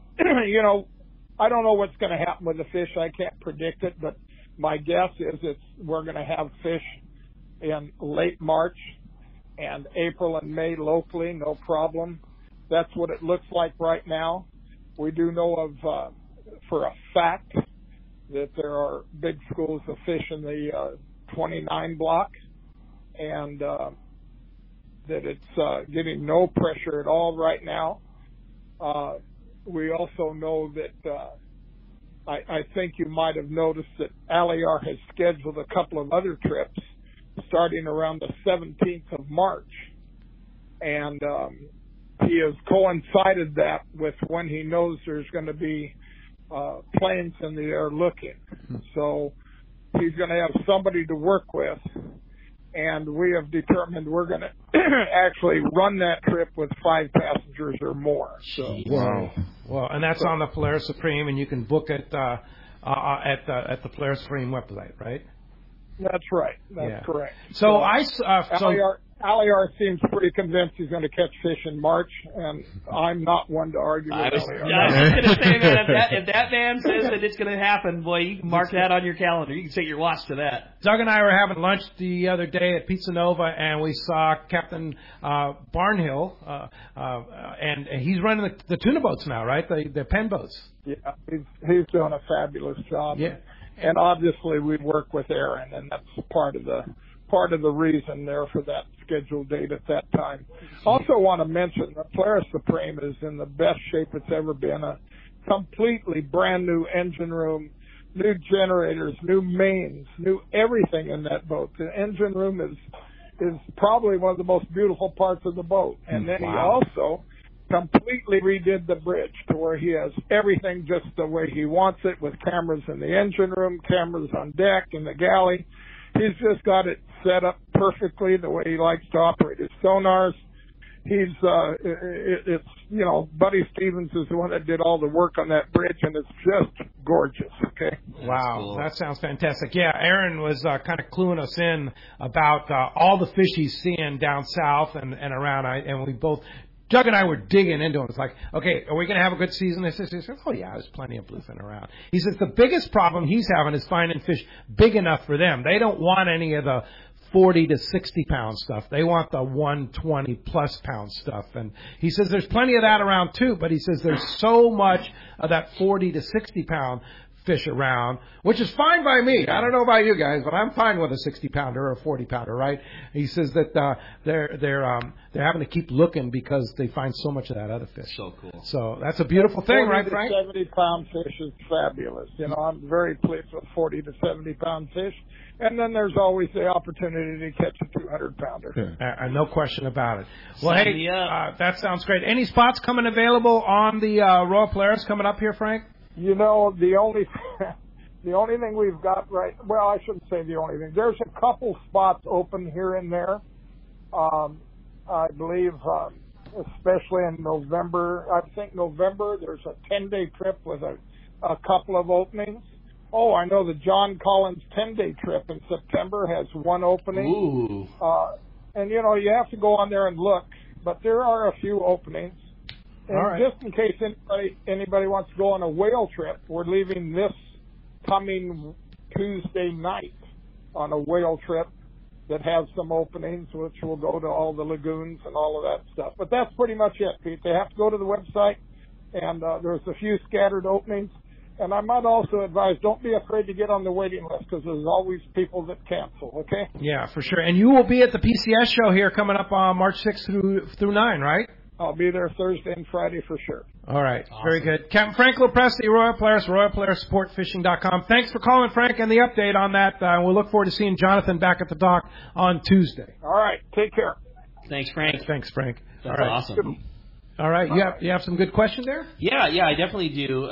I don't know what's going to happen with the fish. I can't predict it, but my guess is we're going to have fish in late March and April and May locally, no problem. That's what it looks like right now. We do know of, for a fact, that there are big schools of fish in the 29 block, and that it's getting no pressure at all right now. We also know that I think you might have noticed that Aliar has scheduled a couple of other trips starting around the 17th of March. And he has coincided that with when he knows there's going to be planes in the air looking. So he's going to have somebody to work with, and we have determined we're going to actually run that trip with 5 passengers or more. So wow. Well, and that's on the Polaris Supreme, and you can book it at the Polaris Supreme website, right? That's right. That's correct. So Aliar seems pretty convinced he's going to catch fish in March, and I'm not one to argue with Aliar. I was going to say, man, if that man says that it's going to happen, boy, you can mark that on your calendar. You can set your watch to that. Doug and I were having lunch the other day at Pizza Nova, and we saw Captain Barnhill, and he's running the tuna boats now, right? The pen boats. Yeah, he's doing a fabulous job. Yeah. And obviously we work with Aaron, and that's part of the reason there for that scheduled date at that time. Also want to mention the Polaris Supreme is in the best shape it's ever been. A completely brand new engine room, new generators, new mains, new everything in that boat. The engine room is probably one of the most beautiful parts of the boat. And then he also completely redid the bridge to where he has everything just the way he wants it, with cameras in the engine room, cameras on deck, in the galley. He's just got it set up perfectly the way he likes to operate his sonars. It's Buddy Stevens is the one that did all the work on that bridge, and it's just gorgeous. Okay. Wow, cool. That sounds fantastic. Yeah, Aaron was kind of cluing us in about all the fish he's seeing down south and around, and we both. Doug and I were digging into it. It's like, okay, are we going to have a good season? He says, oh, yeah, there's plenty of bluefin around. He says the biggest problem he's having is finding fish big enough for them. They don't want any of the 40 to 60 pound stuff. They want the 120 plus pound stuff. And he says there's plenty of that around too, but he says there's so much of that 40 to 60 pound fish around, which is fine by me. I don't know about you guys, but I'm fine with a 60 pounder or a 40 pounder, right? He says that they're having to keep looking because they find so much of that other fish. So cool. So that's a beautiful thing, right, Frank? 40 to 70 pound fish is fabulous. I'm very pleased with 40 to 70 pound fish. And then there's always the opportunity to catch a 200 pounder. No question about it. Well, hey, that sounds great. Any spots coming available on the Royal Polaris coming up here, Frank? The only thing we've got I shouldn't say the only thing. There's a couple spots open here and there. I believe, especially in November. I think November there's a 10-day trip with a couple of openings. Oh, I know the John Collins 10-day trip in September has one opening. Ooh. And you have to go on there and look, but there are a few openings. And just in case anybody wants to go on a whale trip, we're leaving this coming Tuesday night on a whale trip that has some openings, which will go to all the lagoons and all of that stuff. But that's pretty much it, Pete. They have to go to the website, and there's a few scattered openings. And I might also advise, don't be afraid to get on the waiting list, because there's always people that cancel, okay? Yeah, for sure. And you will be at the PCS show here coming up on March 6th through 9, right? I'll be there Thursday and Friday for sure. All right. Awesome. Very good. Captain Frank Lopresti, Royal Polaris, RoyalPolarisSportFishing.com. Thanks for calling, Frank, and the update on that. We'll look forward to seeing Jonathan back at the dock on Tuesday. All right. Take care. Thanks, Frank. Thanks, Frank. That's awesome. All right. You have some good questions there? Yeah, I definitely do.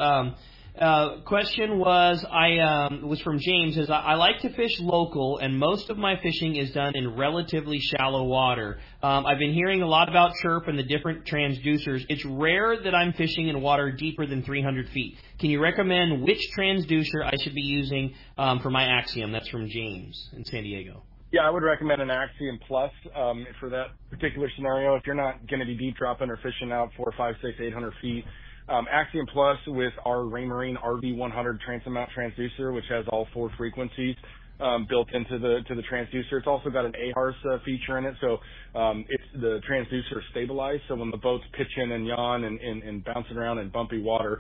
Question was from James. I like to fish local, and most of my fishing is done in relatively shallow water. I've been hearing a lot about chirp and the different transducers. It's rare that I'm fishing in water deeper than 300 feet. Can you recommend which transducer I should be using for my Axiom? That's from James in San Diego. Yeah, I would recommend an Axiom Plus for that particular scenario. If you're not going to be deep dropping or fishing out 4, 5, 6, 800 feet, Axiom Plus with our Raymarine RV100 transom mount transducer, which has all 4 frequencies built into the transducer. It's also got an AHRS feature in it, so it's the transducer is stabilized. So when the boats pitch in and yawn and bouncing around in bumpy water,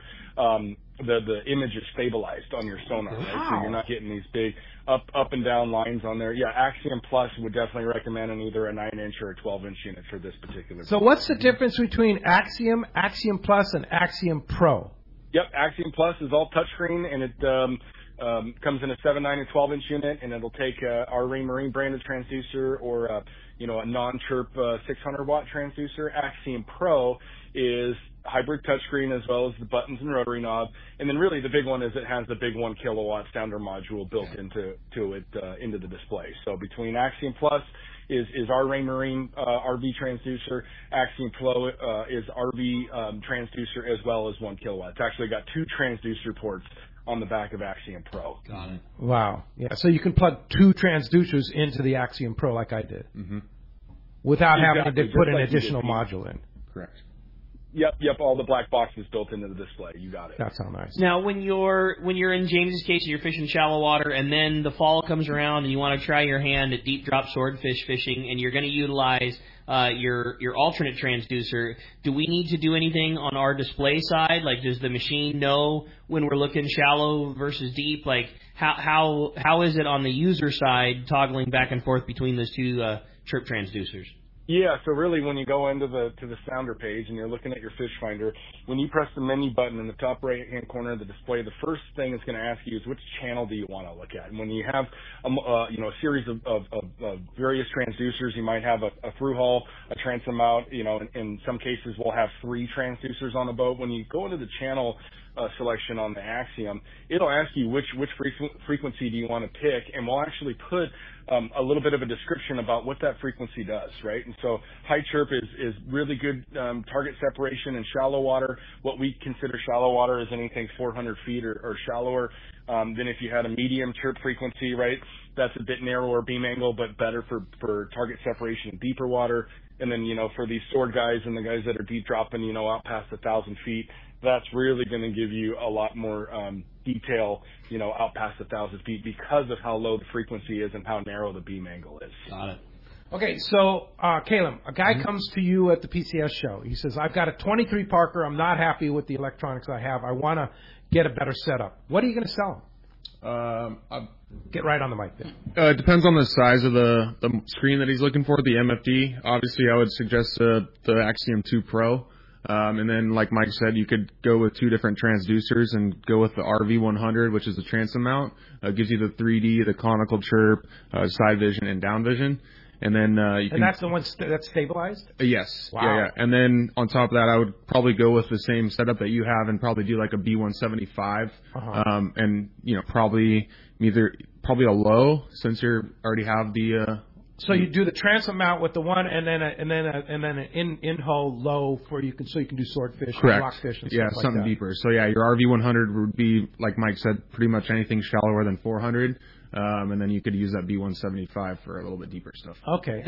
the image is stabilized on your sonar, right? So you're not getting these big up and down lines on there. Yeah, Axiom Plus would definitely recommend in either a 9-inch or a 12-inch unit for this particular. So what's the difference between Axiom, Axiom Plus, and Axiom Pro? Yep, Axiom Plus is all touchscreen, and it Comes in a 7, 9, and 12-inch unit, and it'll take our Raymarine branded transducer or a non-chirp 600-watt transducer. Axiom Pro is hybrid touchscreen as well as the buttons and rotary knob. And then really the big one is it has the big 1 kilowatt sounder module built into the display. So between Axiom Plus is our Raymarine RV transducer. Axiom Pro is RV transducer as well as 1 kilowatt. It's actually got 2 transducer ports on the back of Axiom Pro. Got it. Wow. Yeah. So you can plug 2 transducers into the Axiom Pro like I did, without having to put an additional module in. Correct. Yep. All the black boxes built into the display. You got it. That's how nice. Now, when you're in James's case, you're fishing shallow water, and then the fall comes around, and you want to try your hand at deep drop swordfish fishing, and you're going to utilize your alternate transducer. Do we need to do anything on our display side? Like, does the machine know when we're looking shallow versus deep? Like, how is it on the user side toggling back and forth between those 2 chirp transducers? Yeah, so really when you go into the sounder page and you're looking at your fish finder, when you press the menu button in the top right-hand corner of the display, the first thing it's going to ask you is which channel do you want to look at. And when you have a series of various transducers, you might have a through hull, a transom out. In some cases we'll have 3 transducers on a boat. When you go into the channel selection on the Axiom, it'll ask you which frequency do you want to pick, and we'll actually put a little bit of a description about what that frequency does, right? And so high chirp is really good target separation in shallow water. What we consider shallow water is anything 400 feet or shallower. Then if you had a medium chirp frequency, right, that's a bit narrower beam angle, but better for target separation in deeper water. And then, for these sword guys and the guys that are deep dropping, out past 1,000 feet, that's really going to give you a lot more detail, out past 1,000 feet because of how low the frequency is and how narrow the beam angle is. Got it. Okay, so, Caleb, a guy comes to you at the PCS show. He says, I've got a 23 Parker. I'm not happy with the electronics I have. I want to get a better setup. What are you going to sell him? Get right on the mic there. It depends on the size of the screen that he's looking for, the MFD. Obviously, I would suggest the Axiom 2 Pro. And then, like Mike said, you could go with 2 different transducers and go with the RV100, which is the transom mount. It gives you the 3D, the conical chirp, side vision, and down vision. And then And that's the one that's stabilized? Yes. Wow. Yeah. And then on top of that, I would probably go with the same setup that you have and probably do like a B175. And probably a low since you already have the. So you do the transom mount with the one, and then an in-hull low so you can do swordfish, and rockfish, and stuff like something that. deeper. So yeah, your RV100 would be, like Mike said, pretty much anything shallower than 400. And then you could use that B175 for a little bit deeper stuff. Okay.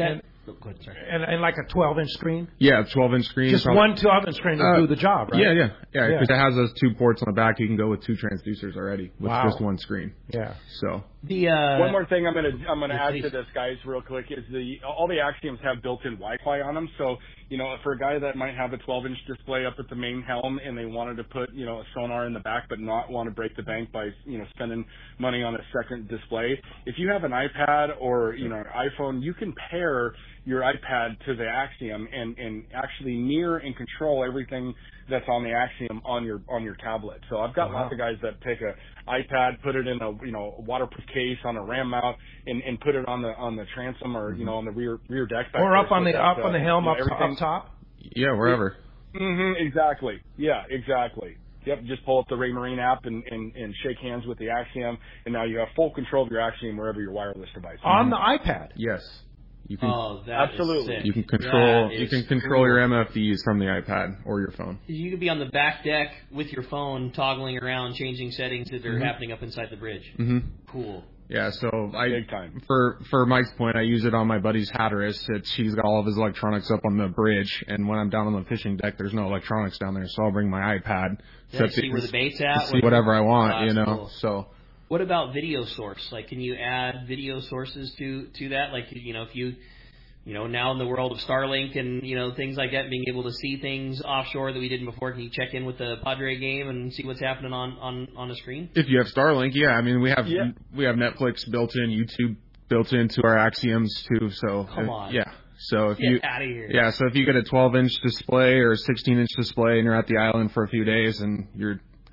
And like a 12-inch screen? Yeah, 12-inch screen. Just one 12-inch screen to do the job, right? Yeah. Because it has those 2 ports on the back. You can go with 2 transducers already with just one screen. Yeah. So one more thing I'm gonna add to this, guys, real quick, is all the Axioms have built-in Wi-Fi on them. So for a guy that might have a 12-inch display up at the main helm and they wanted to put a sonar in the back but not want to break the bank by spending money on a second display, if you have an iPad or an iPhone, you can pair your iPad to the Axiom and actually mirror and control everything that's on the Axiom on your tablet. So I've got lots of guys that take a iPad, put it in a waterproof case on a ram mount, and put it on the transom or on the rear deck back or up on the helm up top. Yeah, wherever. Exactly. Yeah, exactly. Yep, just pull up the Raymarine app and shake hands with the Axiom, and now you have full control of your Axiom wherever your wireless device is. On the iPad? Yes. You can, absolutely. You can control your MFDs from the iPad or your phone. You could be on the back deck with your phone, toggling around, changing settings that are happening up inside the bridge. Cool. Yeah, so Big time. For Mike's point, I use it on my buddy's Hatteras. He's got all of his electronics up on the bridge, and when I'm down on the fishing deck, there's no electronics down there, so I'll bring my iPad. See where the bait's at. See whatever I want, Cool. So. What about video source? Like, can you add video sources to that? Like, if you now in the world of Starlink and, things like that, being able to see things offshore that we didn't before, can you check in with the Padre game and see what's happening on the screen? If you have Starlink, yeah. I mean, we have Netflix built in, YouTube built into our Axioms too. So come on. Yeah. So if Get out of here. Yeah. So if you get a 12-inch display or a 16-inch display and you're at the island for a few days and you're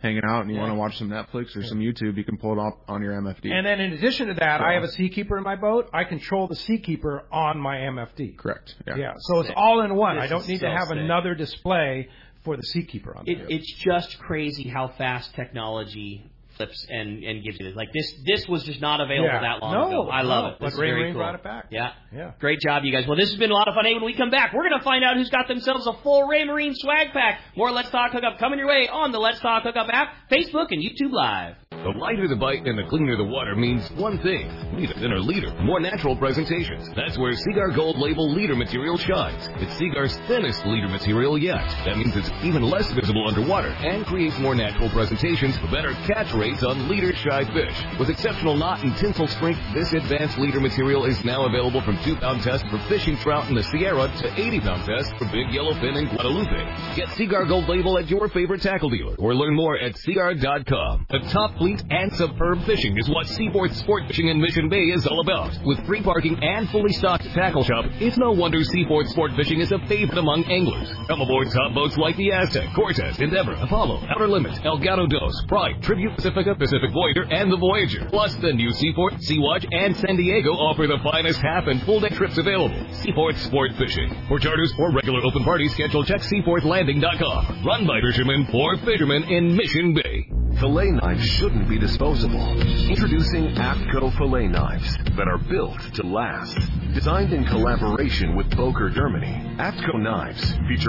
hanging out and you want to watch some Netflix or some YouTube, you can pull it up on your MFD. And then in addition to that, I have a Seakeeper in my boat. I control the Seakeeper on my MFD. Correct. Yeah. So it's all in one. This I don't need to have another display for the Seakeeper on there. It's just crazy how fast technology flips and gives you this. Like this was just not available that long ago. I love it. This is very cool. Brought it back. Yeah. Great job, you guys. Well, this has been a lot of fun. Hey, when we come back, we're going to find out who's got themselves a full Raymarine swag pack. More Let's Talk Hookup coming your way on the Let's Talk Hookup app, Facebook, and YouTube Live. The lighter the bite and the cleaner the water means one thing. Need a thinner leader, more natural presentations. That's where Seaguar Gold Label leader material shines. It's Seaguar's thinnest leader material yet. That means it's even less visible underwater and creates more natural presentations for better catch rates on leader-shy fish. With exceptional knot and tinsel strength, this advanced leader material is now available from 2-pound test for fishing trout in the Sierra to 80-pound test for big yellowfin in Guadalupe. Get Seaguar Gold Label at your favorite tackle dealer or learn more at Seaguar.com. The top fleet and superb fishing is what Seaforth Sport Fishing in Mission Bay is all about. With free parking and fully stocked tackle shop, it's no wonder Seaforth Sport Fishing is a favorite among anglers. Come aboard top boats like the Aztec, Cortez, Endeavor, Apollo, Outer Limits, Elgato Dos, Pride, Tribute Pacifica, Pacific Voyager, and the Voyager. Plus, the new Seaforth, Sea-Watch, and San Diego offer the finest half and full day trips available. Seaforth Sport Fishing. For charters or regular open parties, schedule check seaforthlanding.com. Run by fishermen for fishermen in Mission Bay. Fillet knives shouldn't be disposable. Introducing APCO fillet knives that are built to last. Designed in collaboration with Boker Germany, APCO knives feature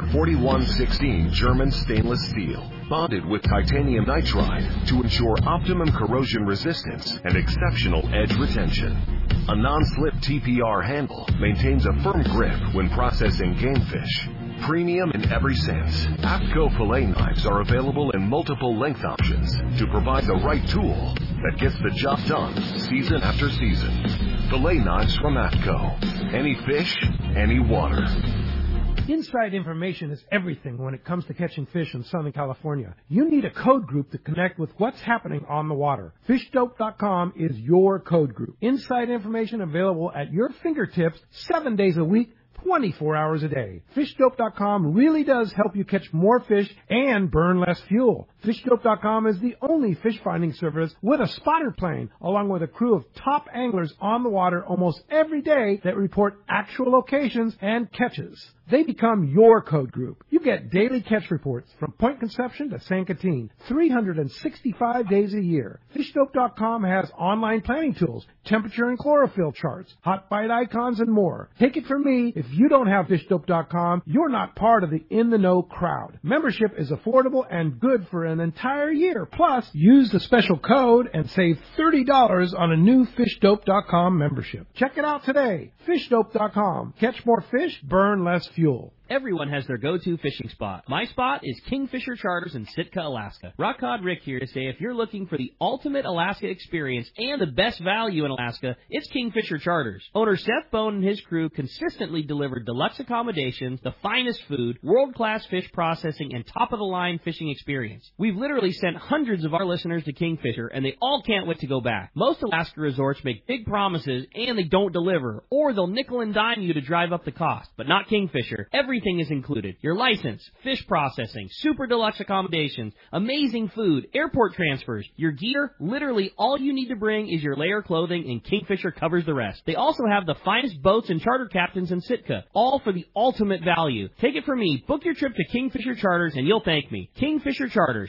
4116 German stainless steel, bonded with titanium nitride to ensure optimum corrosion resistance and exceptional edge retention. A non-slip TPR handle maintains a firm grip when processing game fish. Premium in every sense, APCO fillet knives are available in multiple length options to provide the right tool that gets the job done season after season. Fillet knives from APCO. Any fish, any water. Inside information is everything when it comes to catching fish in Southern California. You need a code group to connect with what's happening on the water. FishDope.com is your code group. Inside information available at your fingertips 7 days a week, 24 hours a day. FishDope.com really does help you catch more fish and burn less fuel. FishDope.com is the only fish finding service with a spotter plane, along with a crew of top anglers on the water almost every day that report actual locations and catches. They become your code group. You get daily catch reports from Point Conception to San Quintin, 365 days a year. FishDope.com has online planning tools, temperature and chlorophyll charts, hot bite icons, and more. Take it from me, if you don't have FishDope.com, you're not part of the in-the-know crowd. Membership is affordable and good for an entire year. Plus, use the special code and save $30 on a new FishDope.com membership. Check it out today. FishDope.com. Catch more fish, burn less fuel. Everyone has their go-to fishing spot. My spot is Kingfisher Charters in Sitka, Alaska. Rock Cod Rick here to say if you're looking for the ultimate Alaska experience and the best value in Alaska, it's Kingfisher Charters. Owner Seth Bone and his crew consistently deliver deluxe accommodations, the finest food, world-class fish processing, and top-of-the-line fishing experience. We've literally sent hundreds of our listeners to Kingfisher, and they all can't wait to go back. Most Alaska resorts make big promises, and they don't deliver, or they'll nickel and dime you to drive up the cost. But not Kingfisher. Everything is included. Your license, fish processing, super deluxe accommodations, amazing food, airport transfers, your gear. Literally all you need to bring is your layer clothing, and Kingfisher covers the rest. They also have the finest boats and charter captains in Sitka, all for the ultimate value. Take it from me. Book your trip to Kingfisher Charters and you'll thank me. Kingfisher Charters.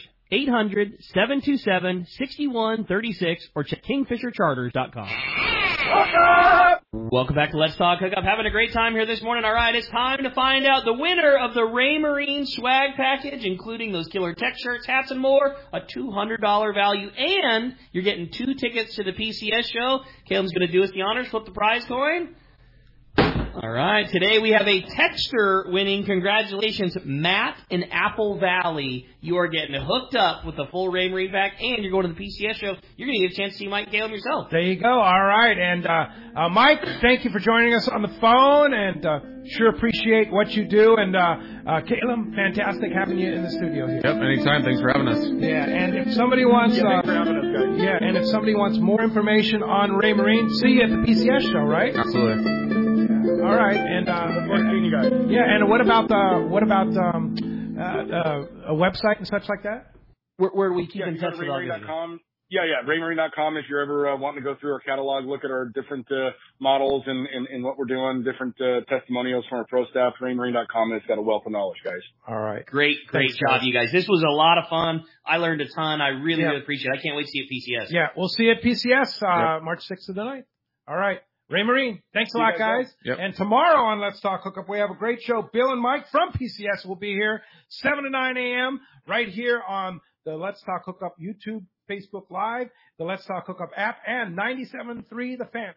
800-727-6136 or check kingfishercharters.com. Welcome back to Let's Talk Hookup. Having a great time here this morning. All right, it's time to find out the winner of the Raymarine swag package, including those killer tech shirts, hats, and more, a $200 value, and you're getting 2 tickets to the PCS show. Caleb's going to do us the honors, flip the prize coin. All right, today we have a texter winning. Congratulations, Matt in Apple Valley. You are getting hooked up with the full Raymarine pack, and you're going to the PCS show. You're going to get a chance to see Mike Caleb yourself. There you go. All right, and Mike, thank you for joining us on the phone, and sure appreciate what you do. And Caleb, fantastic having you in the studio here. Yep, anytime. Thanks for having us. Yeah, and if somebody wants, thanks for having us, guys. Yeah, and if somebody wants more information on Raymarine, see you at the PCS show, right? Absolutely. All right, and seeing you guys. Yeah, and what about a website and such like that? Where do we keep in you go touch to with all these? raymarine.com. Yeah, raymarine.com if you're ever wanting to go through our catalog, look at our different models and what we're doing, different testimonials from our pro staff. raymarine.com has got a wealth of knowledge, guys. All right. Great Thanks, job, guys. you guys. This was a lot of fun. I learned a ton. I really appreciate it. I can't wait to see you at PCS. Yeah, we'll see you at PCS March 6th to the 9th. All right. Ray Marine, thanks a lot, guys. Yep. And tomorrow on Let's Talk Hookup, we have a great show. Bill and Mike from PCS will be here 7 to 9 a.m. right here on the Let's Talk Hookup YouTube, Facebook Live, the Let's Talk Hookup app, and 97.3 The Fan.